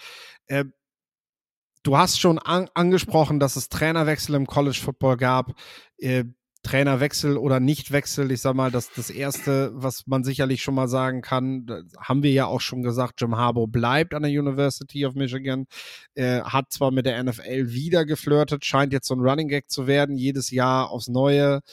Du hast schon angesprochen, dass es Trainerwechsel im College Football gab. Trainerwechsel oder Nichtwechsel, ich sag mal, das Erste, was man sicherlich schon mal sagen kann, haben wir ja auch schon gesagt, Jim Harbaugh bleibt an der University of Michigan, hat zwar mit der NFL wieder geflirtet, scheint jetzt so ein Running Gag zu werden, jedes Jahr aufs Neue,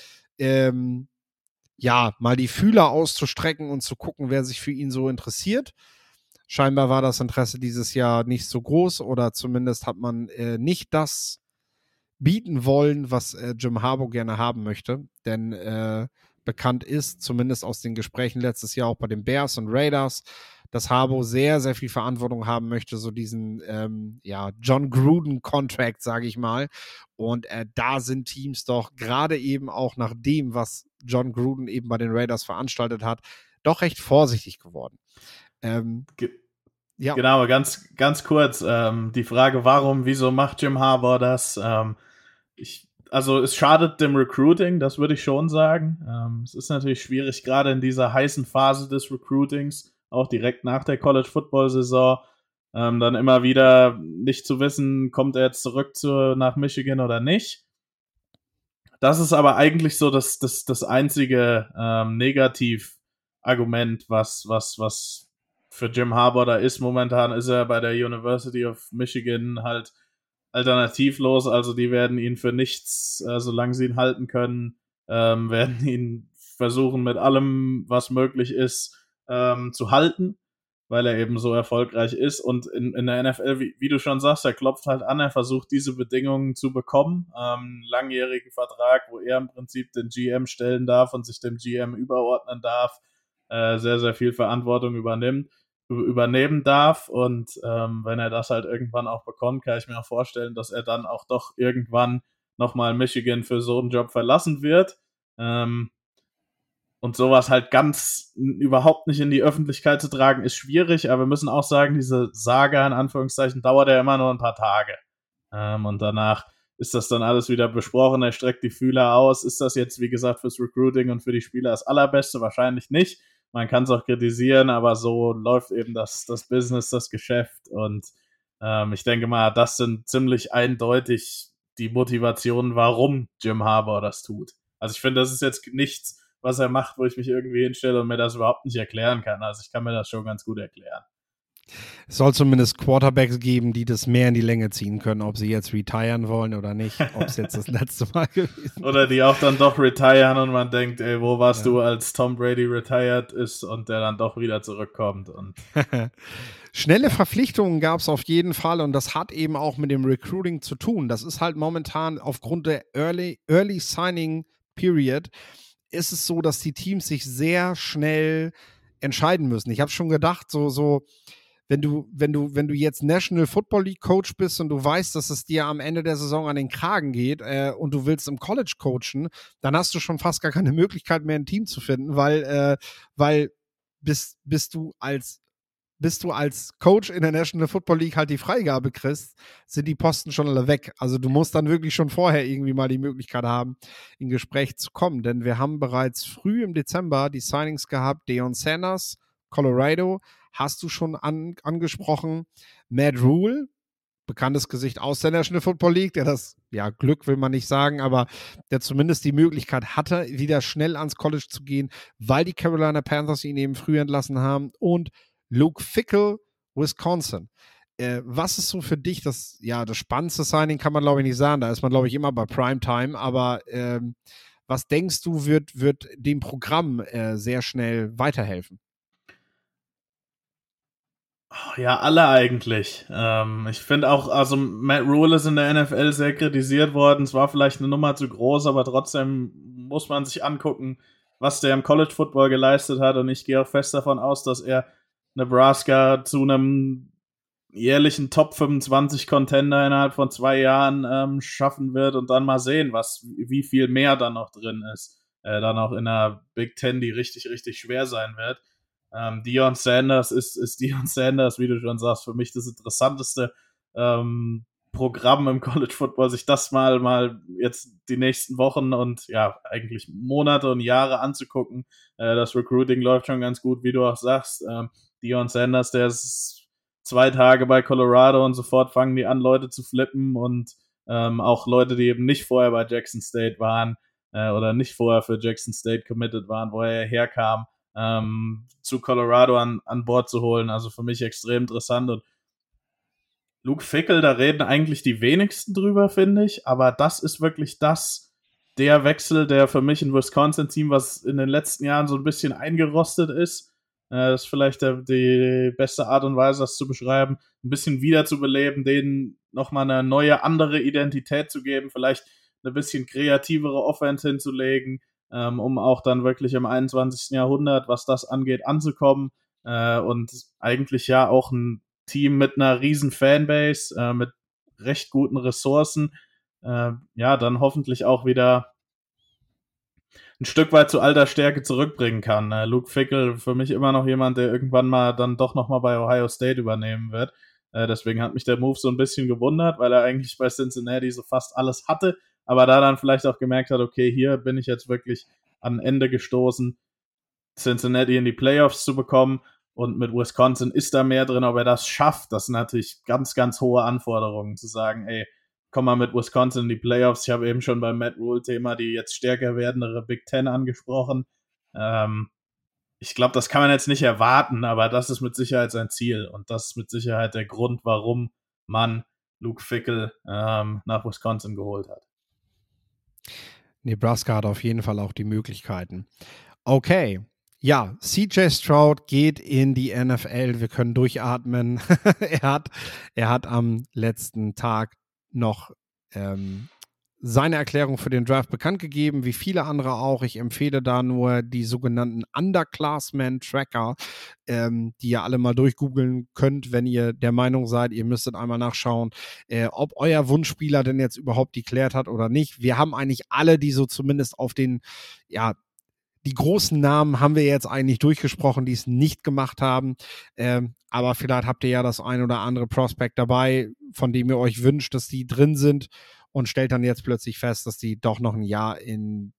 mal die Fühler auszustrecken und zu gucken, wer sich für ihn so interessiert. Scheinbar war das Interesse dieses Jahr nicht so groß oder zumindest hat man nicht das bieten wollen, was Jim Harbaugh gerne haben möchte. Denn bekannt ist, zumindest aus den Gesprächen letztes Jahr auch bei den Bears und Raiders, dass Harbaugh sehr, sehr viel Verantwortung haben möchte, so diesen John Gruden-Contract, sage ich mal. Und da sind Teams doch gerade eben auch nach dem, was John Gruden eben bei den Raiders veranstaltet hat, doch recht vorsichtig geworden. Ja. Genau, ganz, ganz kurz, die Frage, wieso macht Jim Harbaugh das? Also es schadet dem Recruiting, das würde ich schon sagen. Es ist natürlich schwierig, gerade in dieser heißen Phase des Recruitings, auch direkt nach der College-Football-Saison, dann immer wieder nicht zu wissen, kommt er jetzt zurück nach Michigan oder nicht. Das ist aber eigentlich so das einzige Negativargument, was für Jim Harbaugh da ist. Momentan ist er bei der University of Michigan halt alternativlos, also die werden ihn für nichts, solange sie ihn halten können, werden ihn versuchen mit allem, was möglich ist, zu halten, weil er eben so erfolgreich ist. Und in der NFL, wie du schon sagst, er klopft halt an, er versucht diese Bedingungen zu bekommen. Einen langjährigen Vertrag, wo er im Prinzip den GM stellen darf und sich dem GM überordnen darf, sehr, sehr viel Verantwortung übernehmen darf. Und wenn er das halt irgendwann auch bekommt, kann ich mir auch vorstellen, dass er dann auch doch irgendwann nochmal Michigan für so einen Job verlassen wird. Und sowas halt ganz überhaupt nicht in die Öffentlichkeit zu tragen, ist schwierig, aber wir müssen auch sagen, diese Saga in Anführungszeichen dauert ja immer nur ein paar Tage. Und danach ist das dann alles wieder besprochen, er streckt die Fühler aus. Ist das jetzt, wie gesagt, fürs Recruiting und für die Spieler das Allerbeste? Wahrscheinlich nicht. Man kann es auch kritisieren, aber so läuft eben das Business, das Geschäft. Und ich denke mal, das sind ziemlich eindeutig die Motivationen, warum Jim Harbaugh das tut. Also ich finde, das ist jetzt nichts, was er macht, wo ich mich irgendwie hinstelle und mir das überhaupt nicht erklären kann. Also ich kann mir das schon ganz gut erklären. Es soll zumindest Quarterbacks geben, die das mehr in die Länge ziehen können, ob sie jetzt retiren wollen oder nicht, ob es jetzt das letzte Mal gewesen ist. Oder die auch dann doch retiren und man denkt, ey, wo warst du, als Tom Brady retired ist und der dann doch wieder zurückkommt. Und Schnelle Verpflichtungen gab es auf jeden Fall und das hat eben auch mit dem Recruiting zu tun. Das ist halt momentan aufgrund der Early Signing Period ist es so, dass die Teams sich sehr schnell entscheiden müssen. Ich habe schon gedacht, so wenn du jetzt National Football League Coach bist und du weißt, dass es dir am Ende der Saison an den Kragen geht und du willst im College coachen, dann hast du schon fast gar keine Möglichkeit mehr, ein Team zu finden, weil bist du als Coach in der National Football League halt die Freigabe kriegst, sind die Posten schon alle weg. Also du musst dann wirklich schon vorher irgendwie mal die Möglichkeit haben, in Gespräch zu kommen. Denn wir haben bereits früh im Dezember die Signings gehabt. Deion Sanders, Colorado, hast du schon angesprochen. Matt Rhule, bekanntes Gesicht aus der National Football League, der das, ja, Glück will man nicht sagen, aber der zumindest die Möglichkeit hatte, wieder schnell ans College zu gehen, weil die Carolina Panthers ihn eben früh entlassen haben. Und Luke Fickell, Wisconsin. Was ist so für dich das spannendste Signing, kann man glaube ich nicht sagen, da ist man glaube ich immer bei Primetime, aber was denkst du, wird dem Programm sehr schnell weiterhelfen? Ja, alle eigentlich. Ich finde auch, also Matt Rhule ist in der NFL sehr kritisiert worden. Es war vielleicht eine Nummer zu groß, aber trotzdem muss man sich angucken, was der im College Football geleistet hat. Und ich gehe auch fest davon aus, dass er Nebraska zu einem jährlichen Top 25 Contender innerhalb von 2 Jahren schaffen wird und dann mal sehen, wie viel mehr dann noch drin ist. Dann auch in der Big Ten, die richtig, richtig schwer sein wird. Deion Sanders ist Deion Sanders, wie du schon sagst, für mich das interessanteste Programm im College Football, sich das mal jetzt die nächsten Wochen und ja, eigentlich Monate und Jahre anzugucken. Das Recruiting läuft schon ganz gut, wie du auch sagst. Deion Sanders, der ist 2 Tage bei Colorado und sofort fangen die an, Leute zu flippen und auch Leute, die eben nicht vorher bei Jackson State waren oder nicht vorher für Jackson State committed waren, wo er herkam, zu Colorado an Bord zu holen. Also für mich extrem interessant. Und Luke Fickell, da reden eigentlich die wenigsten drüber, finde ich. Aber das ist wirklich der Wechsel, der für mich ein Wisconsin-Team, was in den letzten Jahren so ein bisschen eingerostet ist, das ist vielleicht die beste Art und Weise, das zu beschreiben, ein bisschen wiederzubeleben, denen nochmal eine neue, andere Identität zu geben, vielleicht eine bisschen kreativere Offense hinzulegen, um auch dann wirklich im 21. Jahrhundert, was das angeht, anzukommen und eigentlich ja auch ein Team mit einer riesen Fanbase, mit recht guten Ressourcen, dann hoffentlich auch wieder ein Stück weit zu alter Stärke zurückbringen kann. Luke Fickell für mich immer noch jemand, der irgendwann mal dann doch nochmal bei Ohio State übernehmen wird. Deswegen hat mich der Move so ein bisschen gewundert, weil er eigentlich bei Cincinnati so fast alles hatte, aber da dann vielleicht auch gemerkt hat, okay, hier bin ich jetzt wirklich an Ende gestoßen, Cincinnati in die Playoffs zu bekommen, und mit Wisconsin ist da mehr drin, ob er das schafft. Das sind natürlich ganz, ganz hohe Anforderungen, zu sagen, ey, komm mal mit Wisconsin in die Playoffs. Ich habe eben schon beim Matt Rule-Thema die jetzt stärker werdendere Big Ten angesprochen. Ich glaube, das kann man jetzt nicht erwarten, aber das ist mit Sicherheit sein Ziel, und das ist mit Sicherheit der Grund, warum man Luke Fickell nach Wisconsin geholt hat. Nebraska hat auf jeden Fall auch die Möglichkeiten. Okay, ja, CJ Stroud geht in die NFL. Wir können durchatmen. Er hat am letzten Tag noch seine Erklärung für den Draft bekannt gegeben, wie viele andere auch. Ich empfehle da nur die sogenannten Underclassmen-Tracker, die ihr alle mal durchgoogeln könnt, wenn ihr der Meinung seid, ihr müsstet einmal nachschauen, ob euer Wunschspieler denn jetzt überhaupt deklärt hat oder nicht. Wir haben eigentlich alle, die so zumindest auf den, ja, die großen Namen haben wir jetzt eigentlich durchgesprochen, die es nicht gemacht haben. Aber vielleicht habt ihr ja das ein oder andere Prospect dabei, von dem ihr euch wünscht, dass die drin sind, und stellt dann jetzt plötzlich fest, dass die doch noch ein Jahr im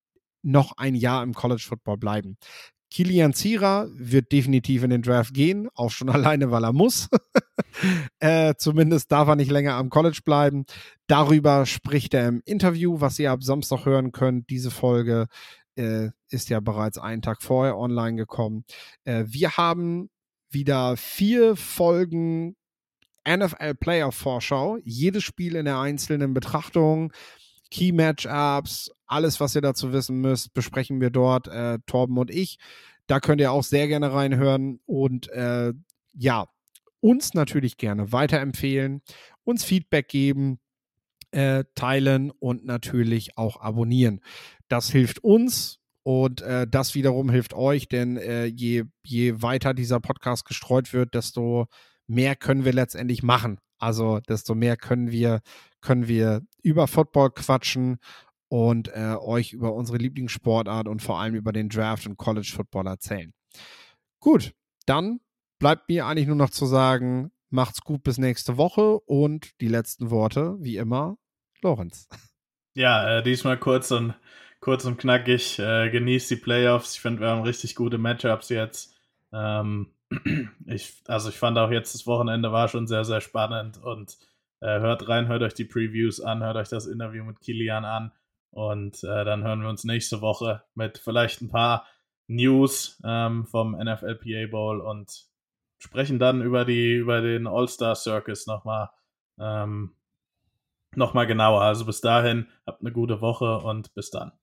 College Football bleiben. Kilian Zierer wird definitiv in den Draft gehen, auch schon alleine, weil er muss. Zumindest darf er nicht länger am College bleiben. Darüber spricht er im Interview, was ihr ab Samstag hören könnt. Diese Folge ist ja bereits einen Tag vorher online gekommen. Wir haben wieder 4 Folgen NFL-Player-Vorschau. Jedes Spiel in der einzelnen Betrachtung, Key-Matchups, alles, was ihr dazu wissen müsst, besprechen wir dort, Torben und ich. Da könnt ihr auch sehr gerne reinhören und uns natürlich gerne weiterempfehlen, uns Feedback geben, teilen und natürlich auch abonnieren. Das hilft uns und das wiederum hilft euch, denn je weiter dieser Podcast gestreut wird, desto mehr können wir letztendlich machen. Also desto mehr können wir über Football quatschen und euch über unsere Lieblingssportart und vor allem über den Draft und College Football erzählen. Gut, dann bleibt mir eigentlich nur noch zu sagen, macht's gut bis nächste Woche, und die letzten Worte, wie immer, Lorenz. Ja, diesmal kurz und knackig. Genießt die Playoffs. Ich finde, wir haben richtig gute Matchups jetzt. Ich fand auch jetzt, das Wochenende war schon sehr, sehr spannend, und hört rein, hört euch die Previews an, hört euch das Interview mit Kilian an, und dann hören wir uns nächste Woche mit vielleicht ein paar News vom NFLPA Bowl und sprechen dann über den All-Star Circus nochmal genauer. Also bis dahin, habt eine gute Woche und bis dann.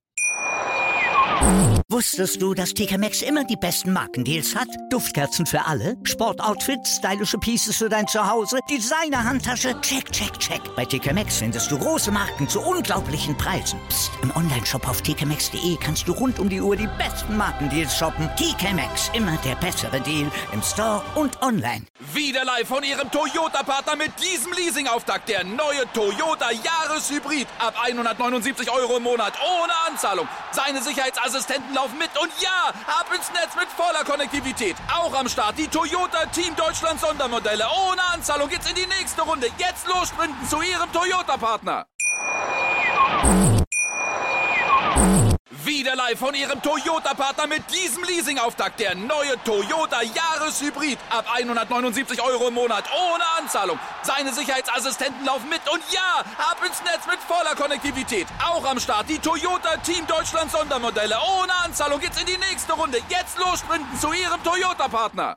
Wusstest du, dass TK Maxx immer die besten Markendeals hat? Duftkerzen für alle, Sportoutfits, stylische Pieces für dein Zuhause, Designer-Handtasche, check, check, check. Bei TK Maxx findest du große Marken zu unglaublichen Preisen. Psst. Im Onlineshop auf tkmaxx.de kannst du rund um die Uhr die besten Markendeals shoppen. TK Maxx, immer der bessere Deal im Store und online. Wieder live von ihrem Toyota-Partner mit diesem Leasing-Auftakt. Der neue Toyota Jahreshybrid. Ab 179 € im Monat ohne Anzahlung. Seine Sicherheitsassistenten laufen mit, und ja, ab ins Netz mit voller Konnektivität. Auch am Start die Toyota Team Deutschland Sondermodelle. Ohne Anzahlung geht's in die nächste Runde. Jetzt los sprinten zu ihrem Toyota-Partner. Wieder live von ihrem Toyota-Partner mit diesem Leasing-Auftakt. Der neue Toyota Jahreshybrid. Ab 179 € im Monat ohne Anzahlung. Seine Sicherheitsassistenten laufen mit, und ja, ab ins Netz mit voller Konnektivität. Auch am Start die Toyota Team Deutschland Sondermodelle. Ohne Anzahlung geht's in die nächste Runde. Jetzt los sprinten zu ihrem Toyota-Partner.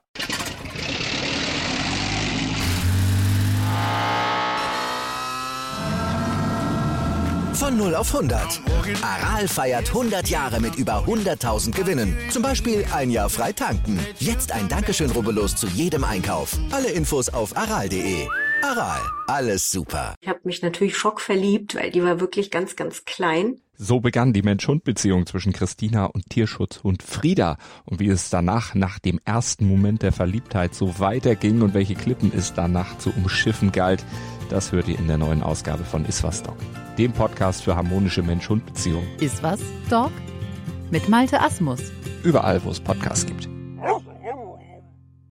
Von 0 auf 100. Aral feiert 100 Jahre mit über 100.000 Gewinnen. Zum Beispiel ein Jahr frei tanken. Jetzt ein Dankeschön, rubbellos zu jedem Einkauf. Alle Infos auf aral.de. Aral, alles super. Ich habe mich natürlich schockverliebt, weil die war wirklich ganz, ganz klein. So begann die Mensch-Hund-Beziehung zwischen Christina und Tierschutzhund Frieda. Und wie es danach, nach dem ersten Moment der Verliebtheit, so weiterging und welche Klippen es danach zu umschiffen galt, das hört ihr in der neuen Ausgabe von Iswas Dog, dem Podcast für harmonische Mensch-Hund-Beziehungen. Iswas Dog? mit Malte Asmus. Überall, wo es Podcasts gibt.